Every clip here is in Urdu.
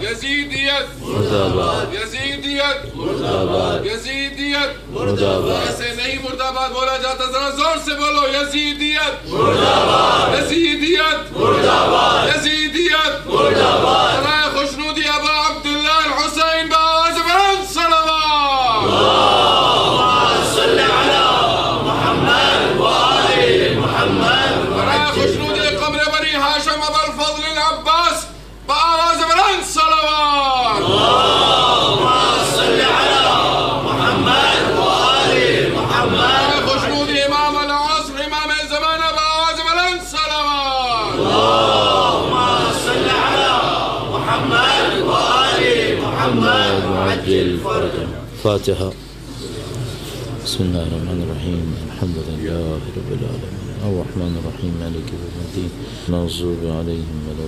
یزیدیت مرد آباد یزیدیت مرد آباد یزیدیت مرد آباد ایسے نہیں مرد آباد بولا جاتا، ذرا زور سے بولو یزیدیت مرد آباد یزیدیت مرد آباد یزیدیت مرد آباد برائے خوشنودی ابا عبداللہ الحسین بآواز بلند صلوات اللہم صل علی محمد وآل محمد برائے خوشنودی قبر بنی ہاشم ابا الفضل العباس بآواز بلند صلوات اللہم صل علی محمد وآل محمد خوشنودی امام العصر امام زمانہ بآواز بلند صلوات اللہم صل علی محمد وآل محمد وعجل فرجہ. فاتحہ. بسم اللہ الرحمن الرحیم الحمد للہ رب العالمین الرحمن الرحیم مالک یوم الدین المغضوب علیہم ولا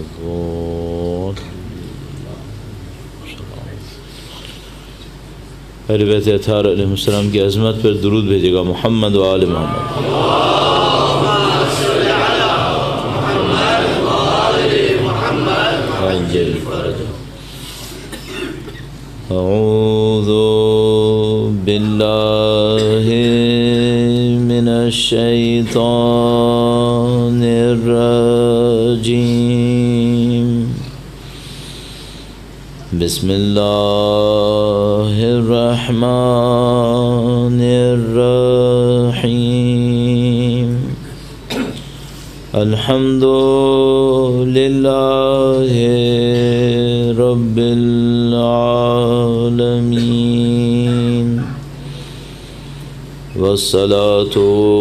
الضالین. اہل بیت اطہار علیہ السلام کی عظمت پر درود بھیجے گا. محمد و آل محمد. اللہم صل علی محمد وآل محمد وعجل فرجہ. اعوذ باللہ من الشیطان الرجیم. بسم اللہ الرحمن الرحیم. الحمد للہ رب العالمین والصلاة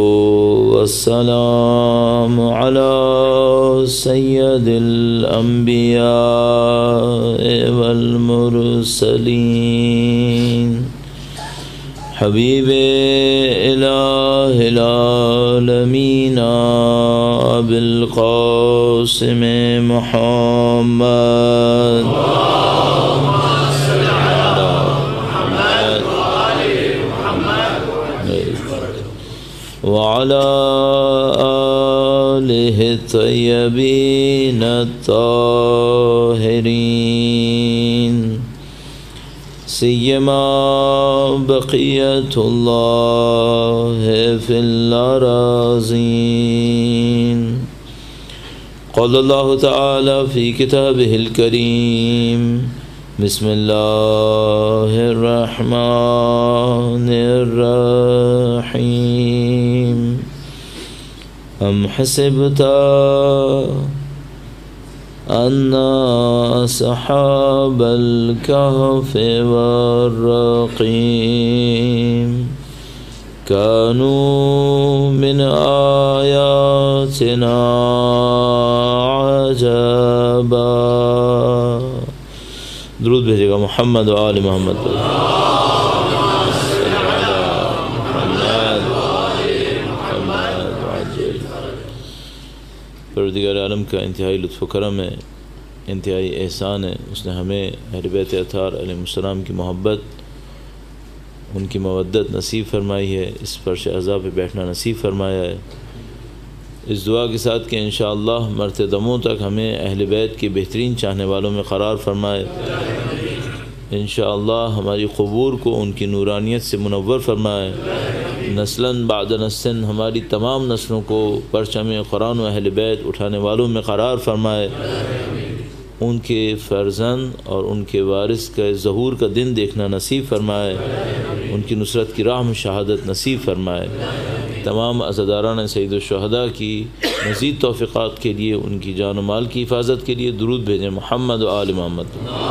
والسلام على سید الانبیاء والمرسلین حبیب الہ العالمین ابی القاسم محمد وعلى آلہ الطیبین الطاہرین سیما بقیت اللہ فی الأراضین. قال اللہ تعالی فی کتابہ الکریم بسم اللہ الرحمن الرحیم. ام حسبت ان اصحاب الكهف والرقیم كانوا من آیاتنا عجبا. درود بھیجے گا. محمد و آل محمد. پروردگار عالم کا انتہائی لطف و کرم ہے، انتہائی احسان ہے. اس نے ہمیں اہل بیت اطہار علیہ السلام کی محبت، ان کی مودت نصیب فرمائی ہے، اس فرش عزا پہ بیٹھنا نصیب فرمایا ہے. اس دعا کے ساتھ کہ انشاءاللہ مرتے دموں تک ہمیں اہل بیت کے بہترین چاہنے والوں میں قرار فرمائے. انشاءاللہ ہماری قبور کو ان کی نورانیت سے منور فرمائے. نسلاً بعد نسل ہماری تمام نسلوں کو پرچم قرآن و اہل بیت اٹھانے والوں میں قرار فرمائے. ان کے فرزند اور ان کے وارث کا ظہور کا دن دیکھنا نصیب فرمائے. ان کی نصرت کی راہ میں شہادت نصیب فرمائے. تمام عزاداران سید الشہداء کی مزید توفیقات کے لیے، ان کی جان و مال کی حفاظت کے لیے درود بھیجیں. محمد و آل محمد.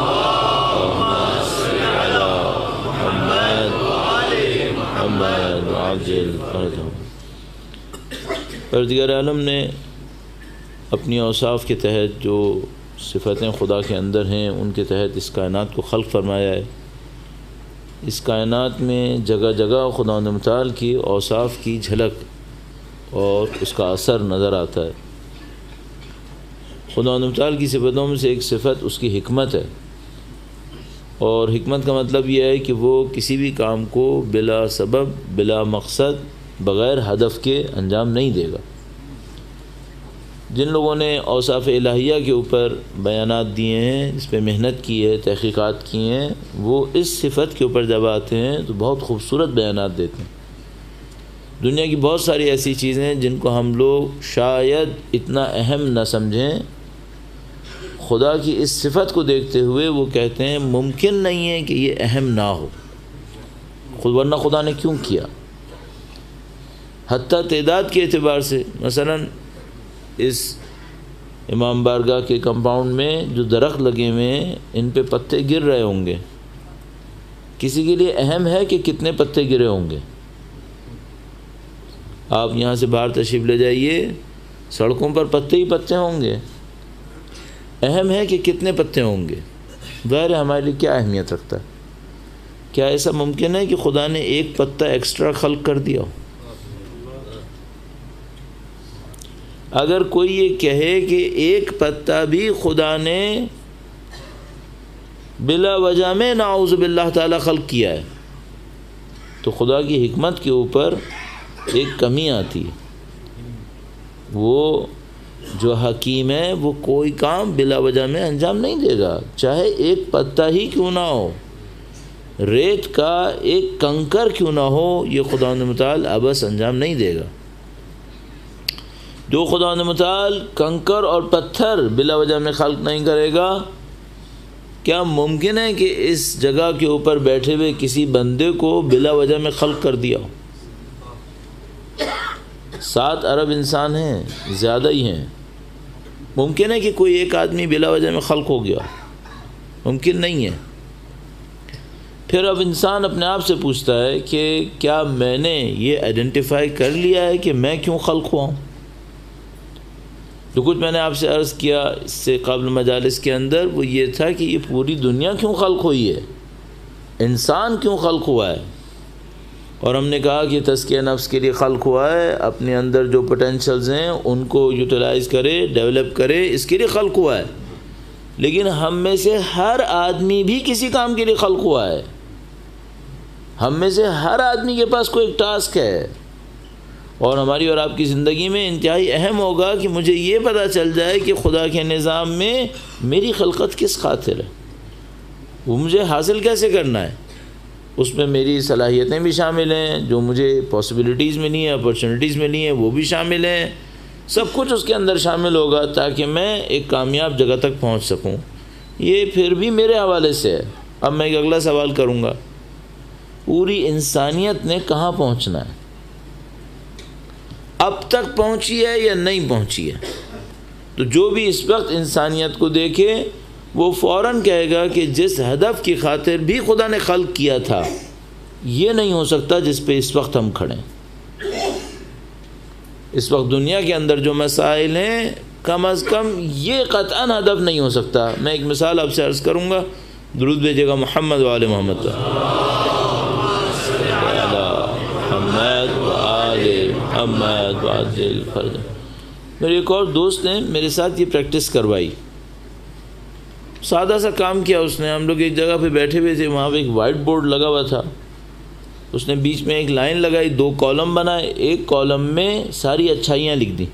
پروردگار عالم نے اپنی اوصاف کے تحت جو صفتیں خدا کے اندر ہیں ان کے تحت اس کائنات کو خلق فرمایا ہے. اس کائنات میں جگہ جگہ خداوند متعال کی اوصاف کی جھلک اور اس کا اثر نظر آتا ہے. خداوند متعال کی صفتوں میں سے ایک صفت اس کی حکمت ہے، اور حکمت کا مطلب یہ ہے کہ وہ کسی بھی کام کو بلا سبب بلا مقصد بغیر ہدف کے انجام نہیں دے گا. جن لوگوں نے اوصاف الہیہ کے اوپر بیانات دیے ہیں، اس پہ محنت کی ہے، تحقیقات کی ہیں، وہ اس صفت کے اوپر جب آتے ہیں تو بہت خوبصورت بیانات دیتے ہیں۔ دنیا کی بہت ساری ایسی چیزیں ہیں جن کو ہم لوگ شاید اتنا اہم نہ سمجھیں، خدا کی اس صفت کو دیکھتے ہوئے وہ کہتے ہیں ممکن نہیں ہے کہ یہ اہم نہ ہو، ورنہ خدا نے کیوں کیا۔ حتیٰ تعداد کے اعتبار سے مثلا اس امام بارگاہ کے کمپاؤنڈ میں جو درخت لگے ہوئے ہیں ان پہ پتے گر رہے ہوں گے، کسی کے لیے اہم ہے کہ کتنے پتے گرے ہوں گے؟ آپ یہاں سے باہر تشریف لے جائیے، سڑکوں پر پتے ہی پتے ہوں گے، اہم ہے کہ کتنے پتے ہوں گے؟ ظاہر ہے ہمارے لیے کیا اہمیت رکھتا ہے؟ کیا ایسا ممکن ہے کہ خدا نے ایک پتا ایکسٹرا خلق کر دیا ہو؟ اگر کوئی یہ کہے کہ ایک پتا بھی خدا نے بلا وجہ میں نعوذ باللہ تعالی خلق کیا ہے تو خدا کی حکمت کے اوپر ایک کمی آتی ہے۔ وہ جو حکیم ہے وہ کوئی کام بلا وجہ میں انجام نہیں دے گا، چاہے ایک پتا ہی کیوں نہ ہو، ریت کا ایک کنکر کیوں نہ ہو، یہ خداوند متعال ابس انجام نہیں دے گا۔ جو خداوند متعال کنکر اور پتھر بلا وجہ میں خلق نہیں کرے گا، کیا ممکن ہے کہ اس جگہ کے اوپر بیٹھے ہوئے کسی بندے کو بلا وجہ میں خلق کر دیا ہو؟ 7 ارب انسان ہیں، زیادہ ہی ہیں، ممکن ہے کہ کوئی ایک آدمی بلا وجہ میں خلق ہو گیا؟ ممکن نہیں ہے۔ پھر اب انسان اپنے آپ سے پوچھتا ہے کہ کیا میں نے یہ آئیڈینٹیفائی کر لیا ہے کہ میں کیوں خلق ہوا ہوں؟ جو کچھ میں نے آپ سے عرض کیا اس سے قبل مجالس کے اندر وہ یہ تھا کہ یہ پوری دنیا کیوں خلق ہوئی ہے، انسان کیوں خلق ہوا ہے، اور ہم نے کہا کہ تزکیہ نفس کے لیے خلق ہوا ہے، اپنے اندر جو پوٹینشلز ہیں ان کو یوٹیلائز کرے، ڈیولپ کرے، اس کے لیے خلق ہوا ہے۔ لیکن ہم میں سے ہر آدمی بھی کسی کام کے لیے خلق ہوا ہے، ہم میں سے ہر آدمی کے پاس کوئی ایک ٹاسک ہے، اور ہماری اور آپ کی زندگی میں انتہائی اہم ہوگا کہ مجھے یہ پتہ چل جائے کہ خدا کے نظام میں میری خلقت کس خاطر ہے، وہ مجھے حاصل کیسے کرنا ہے، اس میں میری صلاحیتیں بھی شامل ہیں، جو مجھے پاسبلٹیز ملی ہیں، اپرچونٹیز ملی ہیں وہ بھی شامل ہیں، سب کچھ اس کے اندر شامل ہوگا تاکہ میں ایک کامیاب جگہ تک پہنچ سکوں۔ یہ پھر بھی میرے حوالے سے ہے۔ اب میں ایک اگلا سوال کروں گا، پوری انسانیت نے کہاں پہنچنا ہے؟ اب تک پہنچی ہے یا نہیں پہنچی ہے؟ تو جو بھی اس وقت انسانیت کو دیکھے وہ فوراً کہے گا کہ جس ہدف کی خاطر بھی خدا نے خلق کیا تھا یہ نہیں ہو سکتا جس پہ اس وقت ہم کھڑے ہیں۔ اس وقت دنیا کے اندر جو مسائل ہیں کم از کم یہ قطعاً ہدف نہیں ہو سکتا۔ میں ایک مثال آپ سے عرض کروں گا، درود بھیجے گا محمد و آل محمد محمد وعجل فرج۔ میرے ایک اور دوست نے میرے ساتھ یہ پریکٹس کروائی، سادہ سا کام کیا اس نے۔ ہم لوگ ایک جگہ پہ بیٹھے ہوئے تھے، وہاں پہ ایک وائٹ بورڈ لگا ہوا تھا، اس نے بیچ میں ایک لائن لگائی، 2 کالم بنائے، ایک کالم میں ساری اچھائیاں لکھ دیں،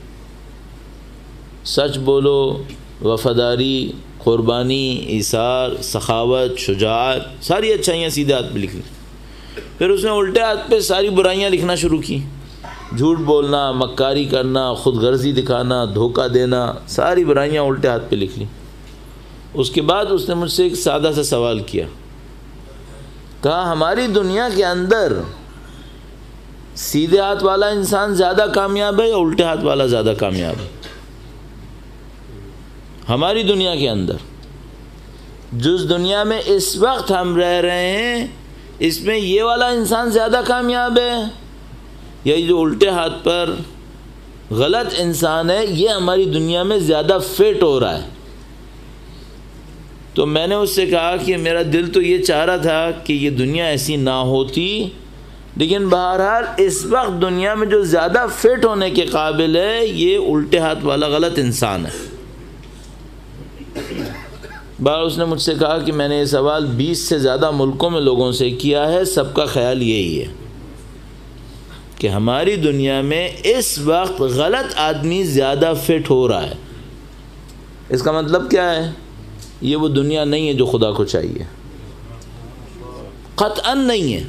سچ بولو، وفاداری، قربانی، ایثار، سخاوت، شجاعت، ساری اچھائیاں سیدھے ہاتھ پہ لکھ لیں۔ پھر اس نے الٹے ہاتھ پہ ساری برائیاں لکھنا شروع کی، جھوٹ بولنا، مکاری کرنا، خود غرضی دکھانا، دھوکہ دینا، ساری برائیاں الٹے ہاتھ پہ لکھ لیں۔ اس کے بعد اس نے مجھ سے ایک سادہ سا سوال کیا، کہا ہماری دنیا کے اندر سیدھے ہاتھ والا انسان زیادہ کامیاب ہے یا الٹے ہاتھ والا زیادہ کامیاب ہے؟ ہماری دنیا کے اندر، جس دنیا میں اس وقت ہم رہ رہے ہیں، اس میں یہ والا انسان زیادہ کامیاب ہے یا یہ جو الٹے ہاتھ پر غلط انسان ہے یہ ہماری دنیا میں زیادہ فٹ ہو رہا ہے؟ تو میں نے اس سے کہا کہ میرا دل تو یہ چاہ رہا تھا کہ یہ دنیا ایسی نہ ہوتی، لیکن بہرحال اس وقت دنیا میں جو زیادہ فٹ ہونے کے قابل ہے یہ الٹے ہاتھ والا غلط انسان ہے۔ بار اس نے مجھ سے کہا کہ میں نے یہ سوال 20 سے زیادہ ملکوں میں لوگوں سے کیا ہے، سب کا خیال یہی ہے۔ کہ ہماری دنیا میں اس وقت غلط آدمی زیادہ فٹ ہو رہا ہے۔ اس کا مطلب کیا ہے؟ یہ وہ دنیا نہیں ہے جو خدا کو چاہیے، قطعاً نہیں ہے۔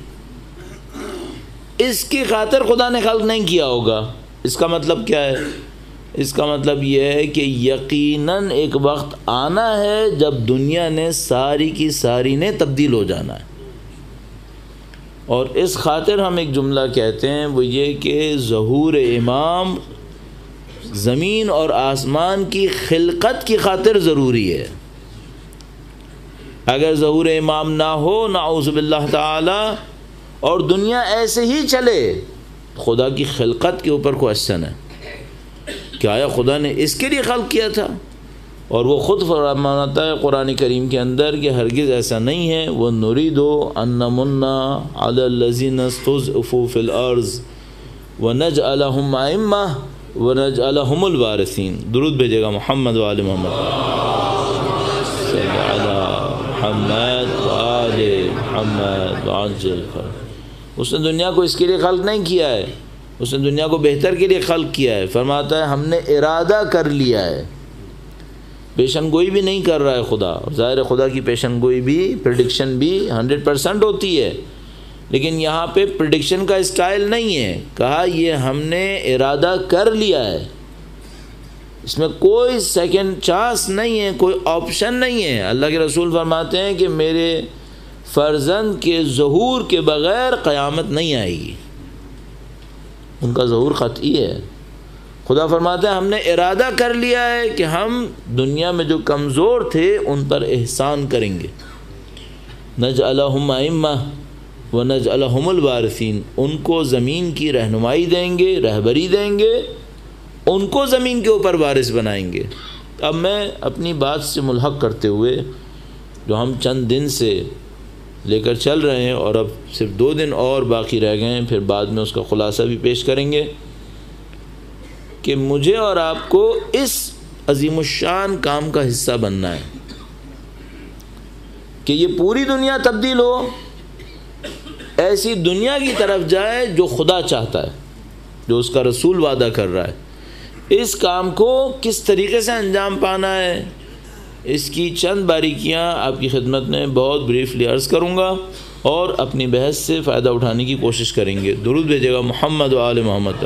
اس کی خاطر خدا نے خلق نہیں کیا ہوگا۔ اس کا مطلب کیا ہے؟ اس کا مطلب یہ ہے کہ یقیناً ایک وقت آنا ہے جب دنیا نے ساری کی ساری نے تبدیل ہو جانا ہے۔ اور اس خاطر ہم ایک جملہ کہتے ہیں، وہ یہ کہ ظہور امام زمین اور آسمان کی خلقت کی خاطر ضروری ہے۔ اگر ظہور امام نہ ہو نعوذ باللہ تعالی اور دنیا ایسے ہی چلے، خدا کی خلقت کے اوپر کوسچن ہے کہ آیا خدا نے اس کے لیے خلق کیا تھا؟ اور وہ خود فرماتا ہے قرآن کریم کے اندر کہ ہرگز ایسا نہیں ہے۔ وَنُرِيدُ أَن نَّمُنَّ عَلَى الَّذِينَ اسْتُضْعِفُوا فِي الْأَرْضِ وَنَجْعَلَهُمْ أَئِمَّةً وَنَجْعَلَهُمُ الْوَارِثِينَ۔ درود بھیجے گا محمد و آل محمد، صلی علی محمد و آل محمد وعجل فرج۔ اس نے دنیا کو اس کے لیے خلق نہیں کیا ہے، اس نے دنیا کو بہتر کے لیے خلق کیا ہے۔ فرماتا ہے ہم نے ارادہ کر لیا ہے، پیشن گوئی بھی نہیں کر رہا ہے خدا۔ ظاہر خدا کی پیشن گوئی بھی، پریڈکشن بھی 100% ہوتی ہے، لیکن یہاں پہ پریڈکشن کا اسٹائل نہیں ہے۔ کہا یہ ہم نے ارادہ کر لیا ہے، اس میں کوئی سیکنڈ چانس نہیں ہے، کوئی آپشن نہیں ہے۔ اللہ کے رسول فرماتے ہیں کہ میرے فرزند کے ظہور کے بغیر قیامت نہیں آئے گی، ان کا ظہور قطعی ہے۔ خدا فرماتا ہے ہم نے ارادہ کر لیا ہے کہ ہم دنیا میں جو کمزور تھے ان پر احسان کریں گے۔ نجعلہم ائمہ ونجعلہم الوارثین، ان کو زمین کی رہنمائی دیں گے، رہبری دیں گے، ان کو زمین کے اوپر وارث بنائیں گے۔ اب میں اپنی بات سے ملحق کرتے ہوئے جو ہم چند دن سے لے کر چل رہے ہیں، اور اب صرف 2 دن اور باقی رہ گئے ہیں، پھر بعد میں اس کا خلاصہ بھی پیش کریں گے، کہ مجھے اور آپ کو اس عظیم الشان کام کا حصہ بننا ہے کہ یہ پوری دنیا تبدیل ہو، ایسی دنیا کی طرف جائے جو خدا چاہتا ہے، جو اس کا رسول وعدہ کر رہا ہے۔ اس کام کو کس طریقے سے انجام پانا ہے، اس کی چند باریکیاں آپ کی خدمت میں بہت بریفلی عرض کروں گا، اور اپنی بحث سے فائدہ اٹھانے کی کوشش کریں گے۔ درود بھیجے گا محمد و آل محمد،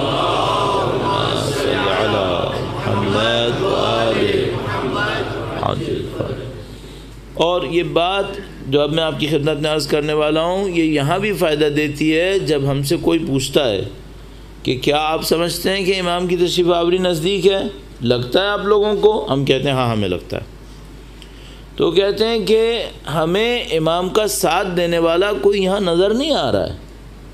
اور یہ بات جو اب میں آپ کی خدمت میں عرض کرنے والا ہوں، یہ یہاں بھی فائدہ دیتی ہے جب ہم سے کوئی پوچھتا ہے کہ کیا آپ سمجھتے ہیں کہ امام کی تشریف آوری نزدیک ہے؟ لگتا ہے آپ لوگوں کو؟ ہم کہتے ہیں ہاں ہمیں لگتا ہے۔ تو کہتے ہیں کہ ہمیں امام کا ساتھ دینے والا کوئی یہاں نظر نہیں آ رہا ہے،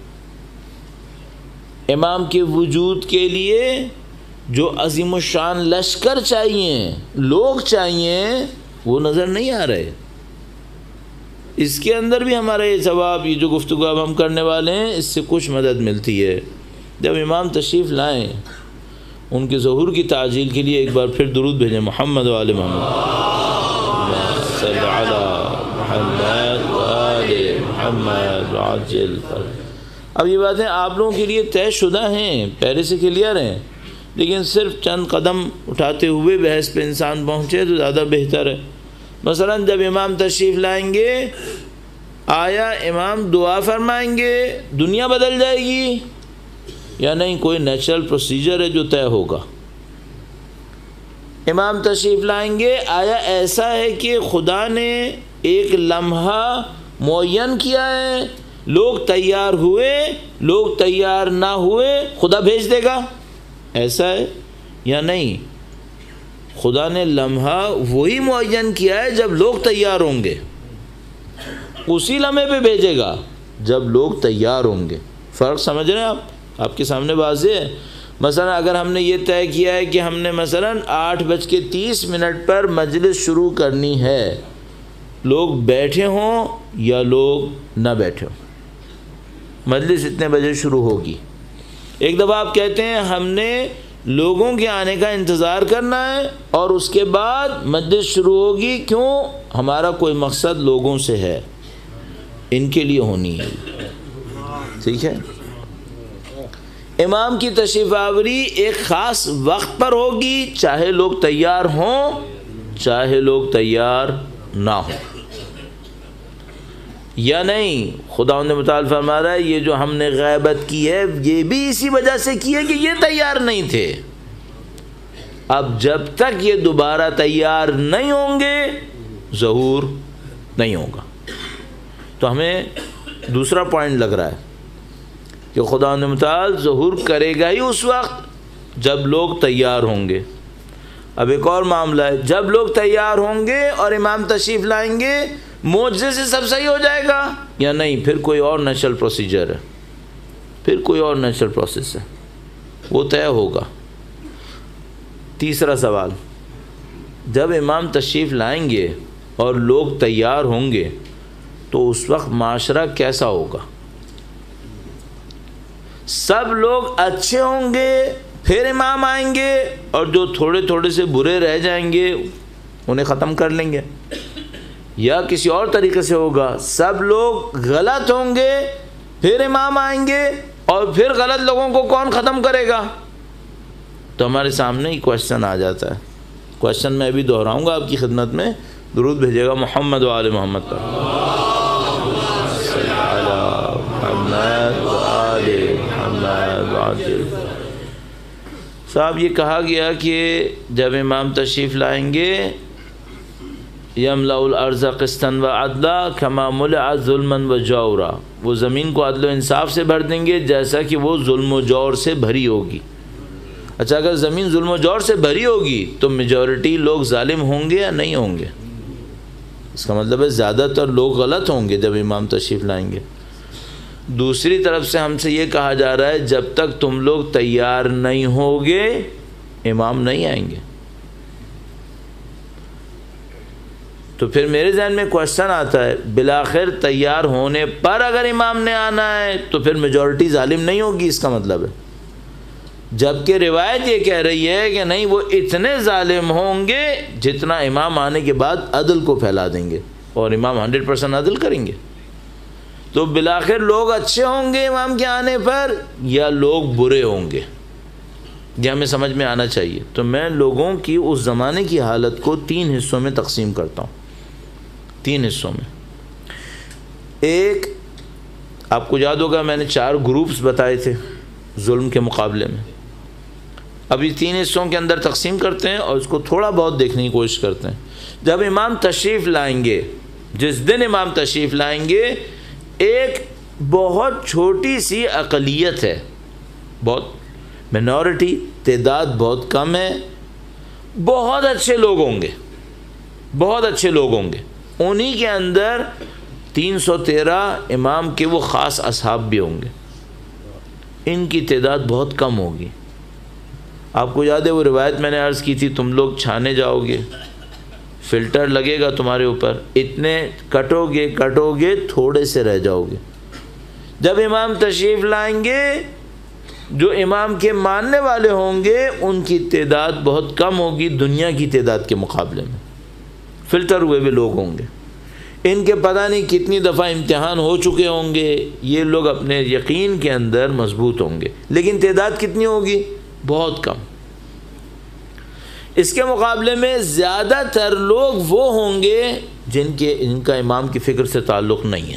امام کے وجود کے لیے جو عظیم الشان لشکر چاہیے، لوگ چاہیے، وہ نظر نہیں آ رہے۔ اس کے اندر بھی ہمارا یہ ثواب، یہ جو گفتگو اب ہم کرنے والے ہیں، اس سے کچھ مدد ملتی ہے۔ جب امام تشریف لائیں، ان کے ظہور کی تعجیل کے لیے ایک بار پھر درود بھیجیں محمد و آل محمد، صلی علی محمد و آل محمد وعجل فرج۔ اب یہ باتیں آپ لوگوں کے لیے طے شدہ ہیں، پہلے سے کلیئر ہیں، لیکن صرف چند قدم اٹھاتے ہوئے بحث پہ انسان پہنچے تو زیادہ بہتر ہے۔ مثلا جب امام تشریف لائیں گے، آیا امام دعا فرمائیں گے دنیا بدل جائے گی یا نہیں؟ کوئی نیچرل پروسیجر ہے جو طے ہوگا۔ امام تشریف لائیں گے، آیا ایسا ہے کہ خدا نے ایک لمحہ معین کیا ہے، لوگ تیار ہوئے، لوگ تیار نہ ہوئے، خدا بھیج دے گا، ایسا ہے یا نہیں؟ خدا نے لمحہ وہی معین کیا ہے جب لوگ تیار ہوں گے، اسی لمحے پہ بھیجے گا جب لوگ تیار ہوں گے۔ فرق سمجھ رہے ہیں آپ کے سامنے واضح ہے۔ مثلا اگر ہم نے یہ طے کیا ہے کہ ہم نے مثلا 8:30 پر مجلس شروع کرنی ہے، لوگ بیٹھے ہوں یا لوگ نہ بیٹھے ہوں، مجلس اتنے بجے شروع ہوگی۔ ایک دفعہ آپ کہتے ہیں ہم نے لوگوں کے آنے کا انتظار کرنا ہے اور اس کے بعد مجلس شروع ہوگی، کیوں؟ ہمارا کوئی مقصد لوگوں سے ہے، ان کے لیے ہونی ہے، ٹھیک ہے؟ امام کی تشریف آوری ایک خاص وقت پر ہوگی، چاہے لوگ تیار ہوں چاہے لوگ تیار نہ ہوں، یا نہیں؟ خدا نے متعال فرما رہا ہے یہ جو ہم نے غیبت کی ہے یہ بھی اسی وجہ سے کی ہے کہ یہ تیار نہیں تھے۔ اب جب تک یہ دوبارہ تیار نہیں ہوں گے ظہور نہیں ہوگا۔ تو ہمیں دوسرا پوائنٹ لگ رہا ہے کہ خدا نے متعال ظہور کرے گا ہی اس وقت جب لوگ تیار ہوں گے۔ اب ایک اور معاملہ ہے، جب لوگ تیار ہوں گے اور امام تشریف لائیں گے معجزے سے سب صحیح ہو جائے گا یا نہیں؟ پھر کوئی اور نیچرل پروسیجر ہے، پھر کوئی اور نیچرل پروسیس ہے، وہ طے ہوگا۔ تیسرا سوال، جب امام تشریف لائیں گے اور لوگ تیار ہوں گے تو اس وقت معاشرہ کیسا ہوگا؟ سب لوگ اچھے ہوں گے پھر امام آئیں گے اور جو تھوڑے تھوڑے سے برے رہ جائیں گے انہیں ختم کر لیں گے، یا کسی اور طریقے سے ہوگا؟ سب لوگ غلط ہوں گے پھر امام آئیں گے اور پھر غلط لوگوں کو کون ختم کرے گا؟ تو ہمارے سامنے ہی کوشچن آ جاتا ہے۔ کوشچن میں ابھی دہراؤں گا آپ کی خدمت میں، درود بھیجیے گا محمد و آل محمد پر۔ صاحب یہ کہا گیا کہ جب امام تشریف لائیں گے یملأ الارض قسطا وعدلا کما ملئت ظلما وجورا، وہ زمین کو عدل و انصاف سے بھر دیں گے جیسا کہ وہ ظلم و جور سے بھری ہوگی۔ اچھا، اگر زمین ظلم و جور سے بھری ہوگی تو میجورٹی لوگ ظالم ہوں گے یا نہیں ہوں گے؟ اس کا مطلب ہے زیادہ تر لوگ غلط ہوں گے جب امام تشریف لائیں گے۔ دوسری طرف سے ہم سے یہ کہا جا رہا ہے جب تک تم لوگ تیار نہیں ہوگے امام نہیں آئیں گے۔ تو پھر میرے ذہن میں کوشچن آتا ہے بالآخر تیار ہونے پر اگر امام نے آنا ہے تو پھر میجورٹی ظالم نہیں ہوگی، اس کا مطلب ہے، جبکہ روایت یہ کہہ رہی ہے کہ نہیں، وہ اتنے ظالم ہوں گے جتنا امام آنے کے بعد عدل کو پھیلا دیں گے اور امام 100% عدل کریں گے۔ تو بالآخر لوگ اچھے ہوں گے امام کے آنے پر یا لوگ برے ہوں گے، یہ ہمیں سمجھ میں آنا چاہیے۔ تو میں لوگوں کی اس زمانے کی حالت کو 3 حصوں میں تقسیم کرتا ہوں، 3 حصوں میں۔ ایک، آپ کو یاد ہوگا میں نے 4 گروپس بتائے تھے ظلم کے مقابلے میں، ابھی 3 حصوں کے اندر تقسیم کرتے ہیں اور اس کو تھوڑا بہت دیکھنے کی کوشش کرتے ہیں۔ جب امام تشریف لائیں گے، جس دن امام تشریف لائیں گے، ایک بہت چھوٹی سی اقلیت ہے، بہت مینورٹی، تعداد بہت کم ہے، بہت اچھے لوگ ہوں گے، بہت اچھے لوگ ہوں گے، انہی کے اندر 313 امام کے وہ خاص اصحاب بھی ہوں گے، ان کی تعداد بہت کم ہوگی۔ آپ کو یاد ہے وہ روایت میں نے عرض کی تھی، تم لوگ چھانے جاؤ گے، فلٹر لگے گا تمہارے اوپر، اتنے کٹو گے تھوڑے سے رہ جاؤ گے۔ جب امام تشریف لائیں گے جو امام کے ماننے والے ہوں گے ان کی تعداد بہت کم ہوگی دنیا کی تعداد کے مقابلے میں، فلٹر ہوئے ہوئے لوگ ہوں گے، ان کے پتہ نہیں کتنی دفعہ امتحان ہو چکے ہوں گے، یہ لوگ اپنے یقین کے اندر مضبوط ہوں گے، لیکن تعداد کتنی ہوگی؟ بہت کم۔ اس کے مقابلے میں زیادہ تر لوگ وہ ہوں گے جن کا امام کی فکر سے تعلق نہیں ہے،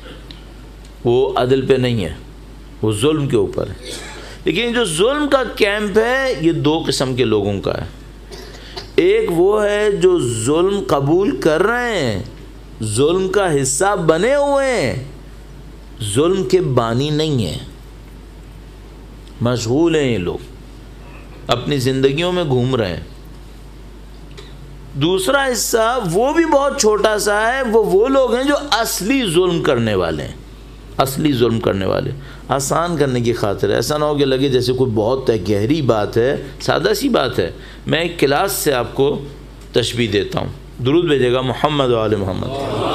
وہ عدل پہ نہیں ہے، وہ ظلم کے اوپر ہے۔ لیکن جو ظلم کا کیمپ ہے یہ 2 قسم کے لوگوں کا ہے۔ ایک وہ ہے جو ظلم قبول کر رہے ہیں، ظلم کا حصہ بنے ہوئے ہیں، ظلم کے بانی نہیں ہیں، مشغول ہیں یہ لوگ، اپنی زندگیوں میں گھوم رہے ہیں۔ دوسرا حصہ وہ بھی بہت چھوٹا سا ہے، وہ لوگ ہیں جو اصلی ظلم کرنے والے ہیں، اصلی ظلم کرنے والے۔ آسان کرنے کی خاطر ایسا نہ ہو کہ لگے جیسے کوئی بہت گہری بات ہے، سادہ سی بات ہے، میں ایک کلاس سے آپ کو تشبیہ دیتا ہوں۔ درود بھیجے گا محمد و آل محمد۔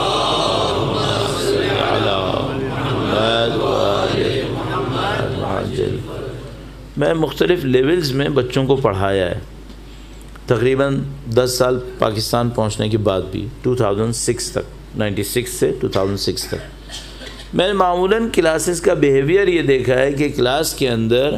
میں مختلف لیولز میں بچوں کو پڑھایا ہے، تقریباً 10 سال پاکستان پہنچنے کے بعد بھی، 2006 تک، 96 سے 2006 تک میں نے معمولاً کلاسز کا بیہیویئر یہ دیکھا ہے کہ کلاس کے اندر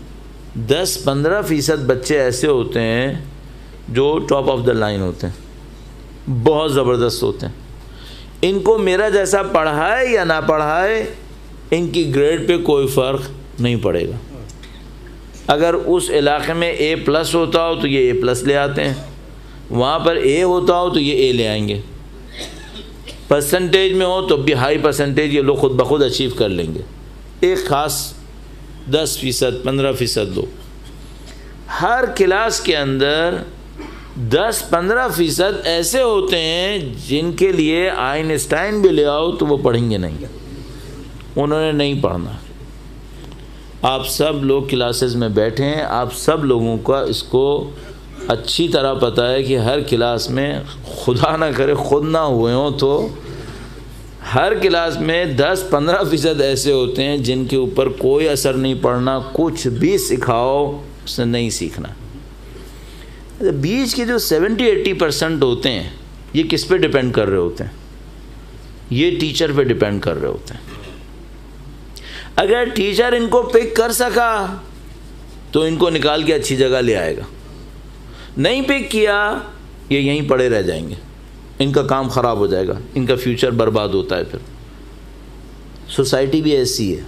10-15% بچے ایسے ہوتے ہیں جو ٹاپ آف دا لائن ہوتے ہیں، بہت زبردست ہوتے ہیں. ان کو میرا جیسا پڑھائے یا نہ پڑھائے ان کی گریڈ پہ کوئی فرق نہیں پڑے گا. اگر اس علاقے میں A+ ہوتا ہو تو یہ A+ لے آتے ہیں، وہاں پر A ہوتا ہو تو یہ A لے آئیں گے. پرسنٹیج میں ہو تو بھی ہائی پرسنٹیج یہ لوگ خود بخود اچیو کر لیں گے. ایک خاص 10%، 15% لوگ. ہر کلاس کے اندر 10-15% ایسے ہوتے ہیں جن کے لیے آئنسٹائن بھی لے آؤ تو وہ پڑھیں گے نہیں، انہوں نے نہیں پڑھنا. آپ سب لوگ کلاسز میں بیٹھے ہیں، آپ سب لوگوں کا اس کو اچھی طرح پتہ ہے کہ ہر کلاس میں خدا نہ کرے خود نہ ہوئے ہوں تو ہر کلاس میں 10-15% ایسے ہوتے ہیں جن کے اوپر کوئی اثر نہیں پڑنا، کچھ بھی سکھاؤ اس نے نہیں سیکھنا. بیچ کے جو 70-80% ہوتے ہیں یہ کس پہ ڈیپینڈ کر رہے ہوتے ہیں؟ یہ ٹیچر پہ ڈیپینڈ کر رہے ہوتے ہیں. اگر ٹیچر ان کو پک کر سکا تو ان کو نکال کے اچھی جگہ لے آئے گا، نہیں پک کیا یہ یہیں پڑے رہ جائیں گے، ان کا کام خراب ہو جائے گا، ان کا فیوچر برباد ہوتا ہے. پھر سوسائٹی بھی ایسی ہے.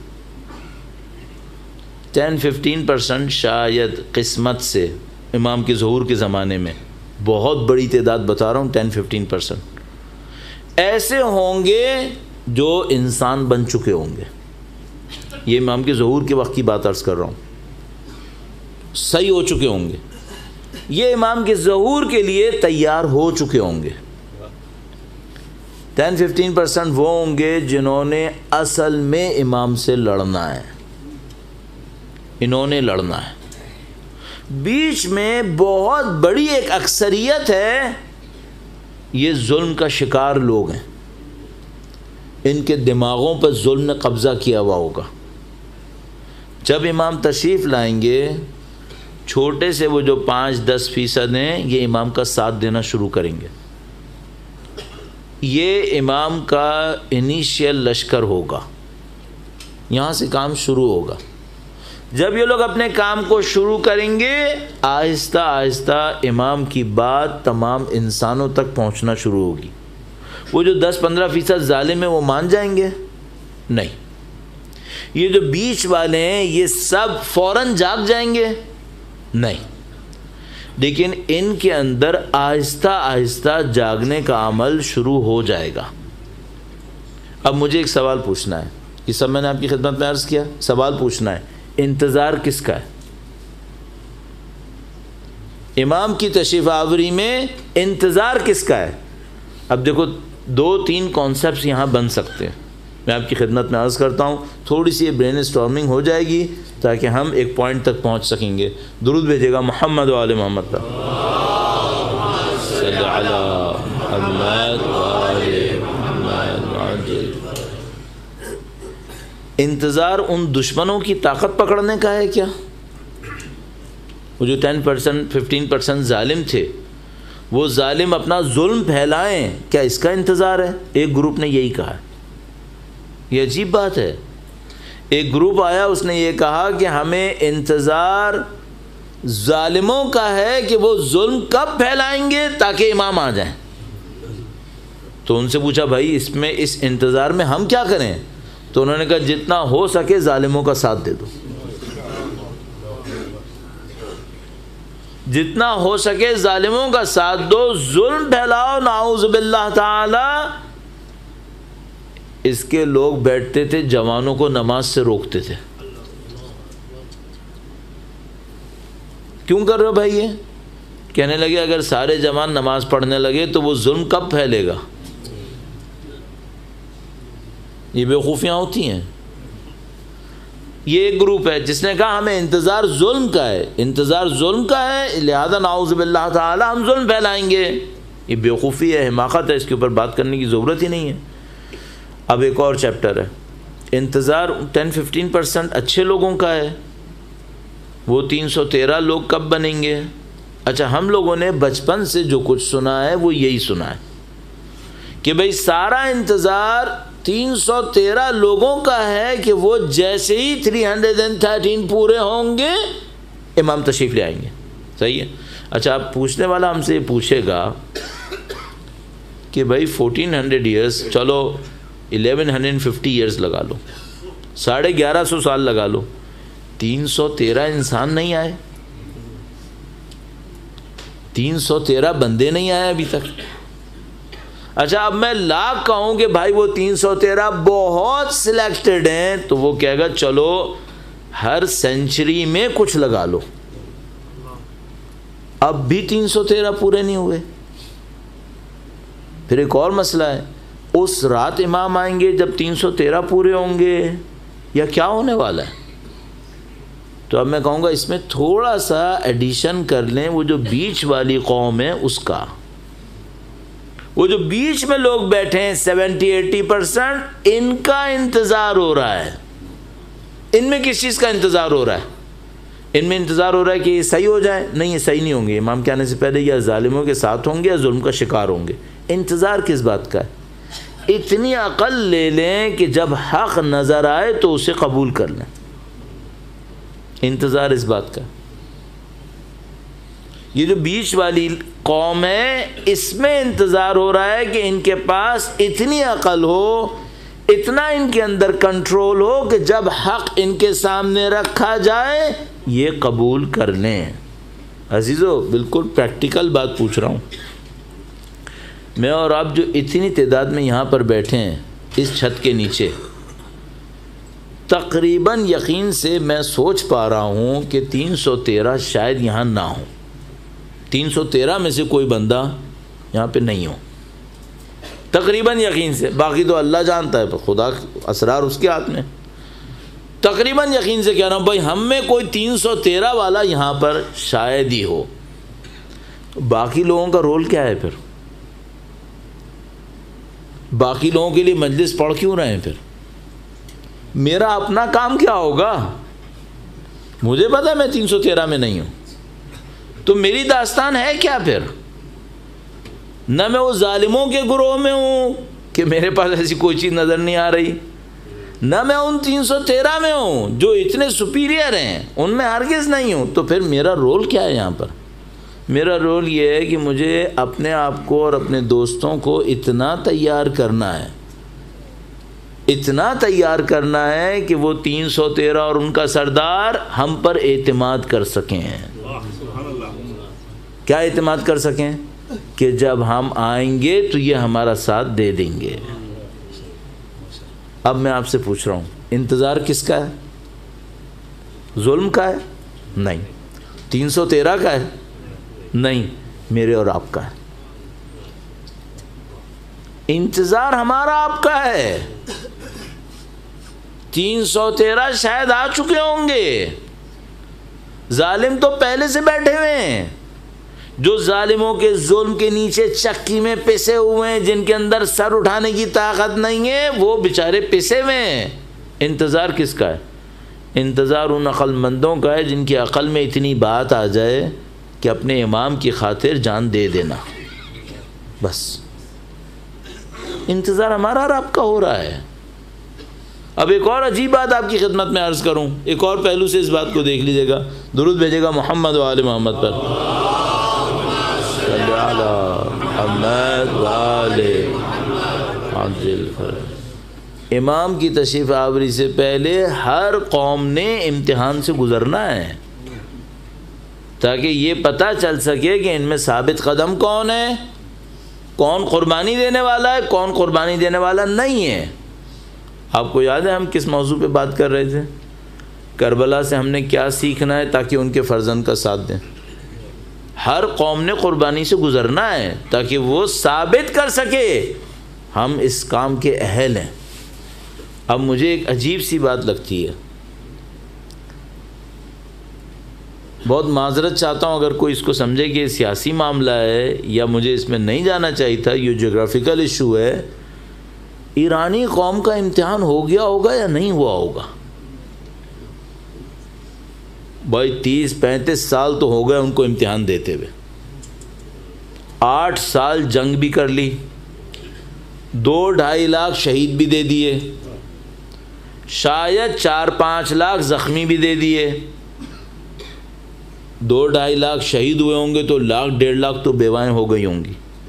10-15% شاید قسمت سے امام کے ظہور کے زمانے میں، بہت بڑی تعداد بتا رہا ہوں، 10-15% ایسے ہوں گے جو انسان بن چکے ہوں گے. یہ امام کے ظہور کے وقت کی بات عرض کر رہا ہوں، صحیح ہو چکے ہوں گے، یہ امام کے ظہور کے لیے تیار ہو چکے ہوں گے. 10-15% وہ ہوں گے جنہوں نے اصل میں امام سے لڑنا ہے، انہوں نے لڑنا ہے. بیچ میں بہت بڑی ایک اکثریت ہے، یہ ظلم کا شکار لوگ ہیں، ان کے دماغوں پر ظلم نے قبضہ کیا ہوا ہوگا. جب امام تشریف لائیں گے چھوٹے سے وہ جو 5-10% ہیں یہ امام کا ساتھ دینا شروع کریں گے. یہ امام کا انیشیل لشکر ہوگا، یہاں سے کام شروع ہوگا. جب یہ لوگ اپنے کام کو شروع کریں گے آہستہ آہستہ امام کی بات تمام انسانوں تک پہنچنا شروع ہوگی. وہ جو 10-15% ظالم ہیں وہ مان جائیں گے؟ نہیں. یہ جو بیچ والے ہیں یہ سب فوراً جاگ جائیں گے؟ نہیں. لیکن ان کے اندر آہستہ آہستہ جاگنے کا عمل شروع ہو جائے گا. اب مجھے ایک سوال پوچھنا ہے، یہ سب میں نے آپ کی خدمت میں عرض کیا. سوال پوچھنا ہے، انتظار کس کا ہے؟ امام کی تشریف آوری میں انتظار کس کا ہے؟ اب دیکھو 2-3 کانسیپٹس یہاں بن سکتے ہیں، میں آپ کی خدمت میں عرض کرتا ہوں. تھوڑی سی برین اسٹارمنگ ہو جائے گی تاکہ ہم ایک پوائنٹ تک پہنچ سکیں گے. درود بھیجے گا محمد و آل محمد پر. صلی علی محمد و آل محمد. انتظار ان دشمنوں کی طاقت پکڑنے کا ہے کیا؟ وہ جو 10-15% ظالم تھے وہ ظالم اپنا ظلم پھیلائیں، کیا اس کا انتظار ہے؟ ایک گروپ نے یہی کہا. یہ عجیب بات ہے. ایک گروپ آیا اس نے یہ کہا کہ ہمیں انتظار ظالموں کا ہے کہ وہ ظلم کب پھیلائیں گے تاکہ امام آ جائیں. تو ان سے پوچھا بھائی اس انتظار میں ہم کیا کریں؟ تو انہوں نے کہا جتنا ہو سکے ظالموں کا ساتھ دے دو، جتنا ہو سکے ظالموں کا ساتھ دو، ظلم پھیلاؤ. نعوذ باللہ تعالی. اس کے لوگ بیٹھتے تھے جوانوں کو نماز سے روکتے تھے. کیوں کر رہے ہو بھائی؟ یہ کہنے لگے اگر سارے جوان نماز پڑھنے لگے تو وہ ظلم کب پھیلے گا؟ یہ بیوقوفیاں ہوتی ہیں. یہ ایک گروپ ہے جس نے کہا ہمیں انتظار ظلم کا ہے، انتظار ظلم کا ہے لہذا نعوذ باللہ تعالی ہم ظلم پھیلائیں گے. یہ بیوقوفی ہے، حماقت ہے، اس کے اوپر بات کرنے کی ضرورت ہی نہیں ہے. اب ایک اور چیپٹر ہے. انتظار 10-15% اچھے لوگوں کا ہے، وہ 313 لوگ کب بنیں گے؟ اچھا ہم لوگوں نے بچپن سے جو کچھ سنا ہے وہ یہی سنا ہے کہ بھئی سارا انتظار 313 لوگوں کا ہے کہ وہ جیسے ہی 313 پورے ہوں گے امام تشریف لے آئیں گے. صحیح ہے. اچھا اب پوچھنے والا ہم سے پوچھے گا کہ بھائی 1400 ایئرس، چلو 1150 ایئرس لگا لو، 1150 سال لگا لو، 313 انسان نہیں آئے، 313 بندے نہیں آئے ابھی تک. اچھا اب میں لاکھ کہوں کہ بھائی وہ 313 بہت سلیکٹڈ ہیں، تو وہ کہے گا چلو ہر سینچری میں کچھ لگا لو. اب بھی 313 پورے نہیں ہوئے. پھر ایک اور مسئلہ ہے، اس رات امام آئیں گے جب 313 پورے ہوں گے یا کیا ہونے والا ہے؟ تو اب میں کہوں گا اس میں تھوڑا سا ایڈیشن کر لیں، وہ جو بیچ والی قوم ہے اس کا، وہ جو بیچ میں لوگ بیٹھے ہیں 70-80%، ان کا انتظار ہو رہا ہے. ان میں کس چیز کا انتظار ہو رہا ہے؟ ان میں انتظار ہو رہا ہے کہ یہ صحیح ہو جائے. نہیں، یہ صحیح نہیں ہوں گے، امام کے آنے سے پہلے یا ظالموں کے ساتھ ہوں گے یا ظلم کا شکار ہوں گے. انتظار کس بات کا ہے؟ اتنی عقل لے لیں کہ جب حق نظر آئے تو اسے قبول کر لیں. انتظار اس بات کا. یہ جو بیچ والی قوم ہے اس میں انتظار ہو رہا ہے کہ ان کے پاس اتنی عقل ہو، اتنا ان کے اندر کنٹرول ہو کہ جب حق ان کے سامنے رکھا جائے یہ قبول کر لیں. عزیزو بالکل پریکٹیکل بات پوچھ رہا ہوں. میں اور آپ جو اتنی تعداد میں یہاں پر بیٹھے ہیں اس چھت کے نیچے، تقریباً یقین سے میں سوچ پا رہا ہوں کہ 313 شاید یہاں نہ ہوں. 313 میں سے کوئی بندہ یہاں پہ نہیں ہو، تقریباً یقین سے. باقی تو اللہ جانتا ہے، خدا اسرار اس کے ہاتھ میں. تقریباً یقین سے کہہ رہا ہوں بھائی ہم میں کوئی 313 والا یہاں پر شاید ہی ہو. باقی لوگوں کا رول کیا ہے پھر؟ باقی لوگوں کے لیے مجلس پڑھ کیوں رہے ہیں پھر؟ میرا اپنا کام کیا ہوگا؟ مجھے پتا ہے میں 313 میں نہیں ہوں، تو میری داستان ہے کیا پھر؟ نہ میں وہ ظالموں کے گروہ میں ہوں کہ میرے پاس ایسی کوئی چیز نظر نہیں آ رہی، نہ میں ان 313 میں ہوں جو اتنے سپیریئر ہیں، ان میں ہرگز نہیں ہوں. تو پھر میرا رول کیا ہے یہاں پر؟ میرا رول یہ ہے کہ مجھے اپنے آپ کو اور اپنے دوستوں کو اتنا تیار کرنا ہے، اتنا تیار کرنا ہے کہ وہ 313 اور ان کا سردار ہم پر اعتماد کر سکیں. کیا اعتماد کر سکیں؟ کہ جب ہم آئیں گے تو یہ ہمارا ساتھ دے دیں گے. اب میں آپ سے پوچھ رہا ہوں انتظار کس کا ہے؟ ظلم کا ہے؟ نہیں. 313 کا ہے؟ نہیں. میرے اور آپ کا ہے. انتظار ہمارا آپ کا ہے. 313 شاید آ چکے ہوں گے، ظالم تو پہلے سے بیٹھے ہوئے ہیں، جو ظالموں کے ظلم کے نیچے چکی میں پسے ہوئے ہیں، جن کے اندر سر اٹھانے کی طاقت نہیں ہے، وہ بیچارے پسے ہوئے ہیں. انتظار کس کا ہے؟ انتظار ان عقل مندوں کا ہے جن کی عقل میں اتنی بات آ جائے کہ اپنے امام کی خاطر جان دے دینا. بس انتظار ہمارا اور آپ کا ہو رہا ہے. اب ایک اور عجیب بات آپ کی خدمت میں عرض کروں، ایک اور پہلو سے اس بات کو دیکھ لیجیے گا. درود بھیجے گا محمد و آل محمد پر. امام کی تشریف آوری سے پہلے ہر قوم نے امتحان سے گزرنا ہے تاکہ یہ پتہ چل سکے کہ ان میں ثابت قدم کون ہے، کون قربانی دینے والا ہے، کون قربانی دینے والا نہیں ہے. آپ کو یاد ہے ہم کس موضوع پہ بات کر رہے تھے؟ کربلا سے ہم نے کیا سیکھنا ہے تاکہ ان کے فرزند کا ساتھ دیں. ہر قوم نے قربانی سے گزرنا ہے تاکہ وہ ثابت کر سکے ہم اس کام کے اہل ہیں. اب مجھے ایک عجیب سی بات لگتی ہے، بہت معذرت چاہتا ہوں اگر کوئی اس کو سمجھے کہ یہ سیاسی معاملہ ہے یا مجھے اس میں نہیں جانا چاہیے تھا، یہ جغرافیکل ایشو ہے. ایرانی قوم کا امتحان ہو گیا ہوگا یا نہیں ہوا ہوگا؟ بھائی 30-35 سال تو ہو گئے ان کو امتحان دیتے ہوئے. 8 سال جنگ بھی کر لی، 2-2.5 لاکھ شہید بھی دے دیے، شاید 4-5 لاکھ زخمی بھی دے دیے۔ 2-2.5 لاکھ شہید ہوئے ہوں گے تو 1-1.5 لاکھ تو بیوائیں ہو گئی ہوں گی،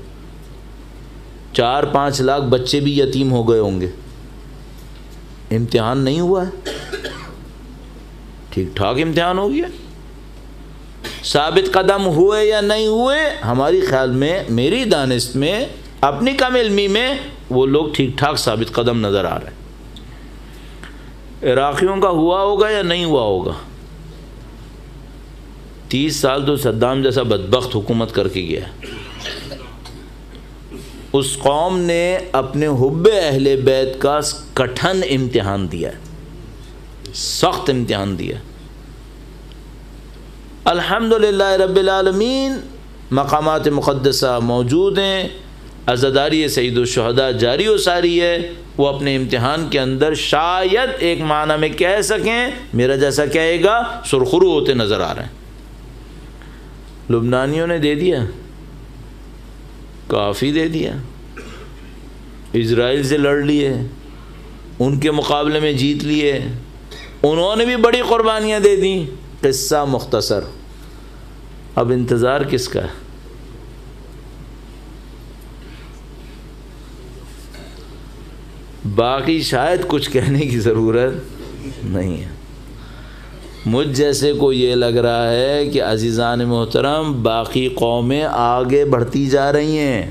4-5 لاکھ بچے بھی یتیم ہو گئے ہوں گے۔ امتحان نہیں ہوا ہے، ٹھیک ٹھاک امتحان ہو گیا۔ ثابت قدم ہوئے یا نہیں ہوئے، ہماری خیال میں، میری دانست میں، اپنی کم علمی میں، وہ لوگ ٹھیک ٹھاک ثابت قدم نظر آ رہے ہیں۔ عراقیوں کا ہوا ہوگا یا نہیں ہوا ہوگا؟ 30 سال تو صدام جیسا بدبخت حکومت کر کے گیا۔ اس قوم نے اپنے حب اہل بیت کا کٹھن امتحان دیا ہے، سخت امتحان دیا۔ الحمدللہ رب العالمین، مقامات مقدسہ موجود ہیں، عزاداری سید الشہداء جاری و ساری ہے۔ وہ اپنے امتحان کے اندر شاید ایک معنی میں کہہ سکیں، میرا جیسا کہے گا، سرخرو ہوتے نظر آ رہے ہیں۔ لبنانیوں نے دے دیا، کافی دے دیا، اسرائیل سے لڑ لیے، ان کے مقابلے میں جیت لیے، انہوں نے بھی بڑی قربانیاں دے دیں۔ قصہ مختصر، اب انتظار کس کا ہے؟ باقی شاید کچھ کہنے کی ضرورت نہیں ہے۔ مجھ جیسے کو یہ لگ رہا ہے کہ عزیزان محترم، باقی قومیں آگے بڑھتی جا رہی ہیں،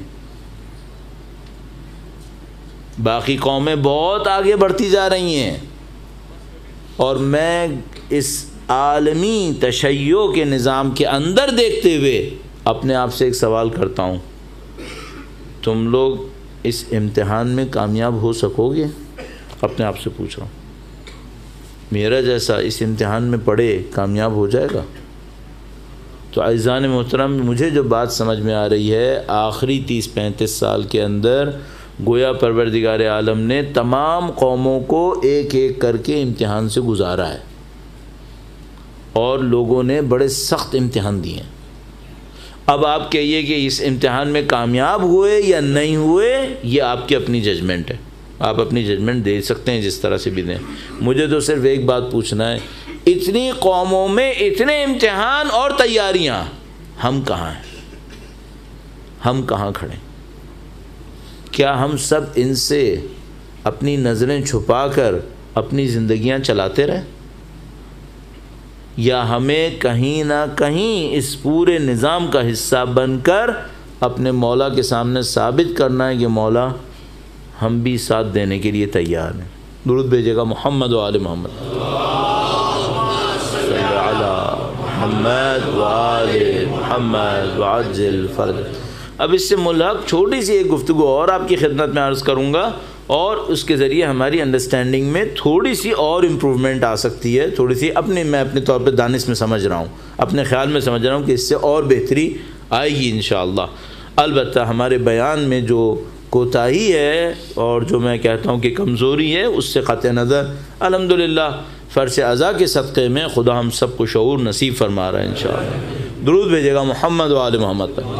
باقی قومیں بہت آگے بڑھتی جا رہی ہیں، اور میں اس عالمی تشیع کے نظام کے اندر دیکھتے ہوئے اپنے آپ سے ایک سوال کرتا ہوں، تم لوگ اس امتحان میں کامیاب ہو سکو گے؟ اپنے آپ سے پوچھ رہا ہوں، میرا جیسا اس امتحان میں پڑھے کامیاب ہو جائے گا؟ تو عزیزان محترم، مجھے جو بات سمجھ میں آ رہی ہے، آخری 30-35 سال کے اندر گویا پروردگار عالم نے تمام قوموں کو ایک ایک کر کے امتحان سے گزارا ہے، اور لوگوں نے بڑے سخت امتحان دیے ہیں۔ اب آپ کہیے کہ اس امتحان میں کامیاب ہوئے یا نہیں ہوئے، یہ آپ کی اپنی ججمنٹ ہے، آپ اپنی ججمنٹ دے سکتے ہیں جس طرح سے بھی دیں۔ مجھے تو صرف ایک بات پوچھنا ہے، اتنی قوموں میں اتنے امتحان اور تیاریاں، ہم کہاں ہیں؟ ہم کہاں کھڑے؟ کیا ہم سب ان سے اپنی نظریں چھپا کر اپنی زندگیاں چلاتے رہیں، یا ہمیں کہیں نہ کہیں اس پورے نظام کا حصہ بن کر اپنے مولا کے سامنے ثابت کرنا ہے کہ مولا ہم بھی ساتھ دینے کے لیے تیار ہیں؟ درود بھیجے گا محمد و آل محمد، صلی علی محمد و آل محمد وعجل فرج۔ اب اس سے ملحق چھوٹی سی ایک گفتگو اور آپ کی خدمت میں عرض کروں گا، اور اس کے ذریعے ہماری انڈرسٹینڈنگ میں تھوڑی سی اور امپروومنٹ آ سکتی ہے، تھوڑی سی میں اپنے طور پہ دانش میں سمجھ رہا ہوں، اپنے خیال میں سمجھ رہا ہوں کہ اس سے اور بہتری آئے گی انشاءاللہ۔ البتہ ہمارے بیان میں جو کوتاہی ہے اور جو میں کہتا ہوں کہ کمزوری ہے، اس سے قطع نظر الحمدللہ فرش اعضاء کے صدقے میں خدا ہم سب کو شعور نصیب فرما رہا ہے انشاءاللہ۔ درود بھیجے گا محمد و آل محمد پر،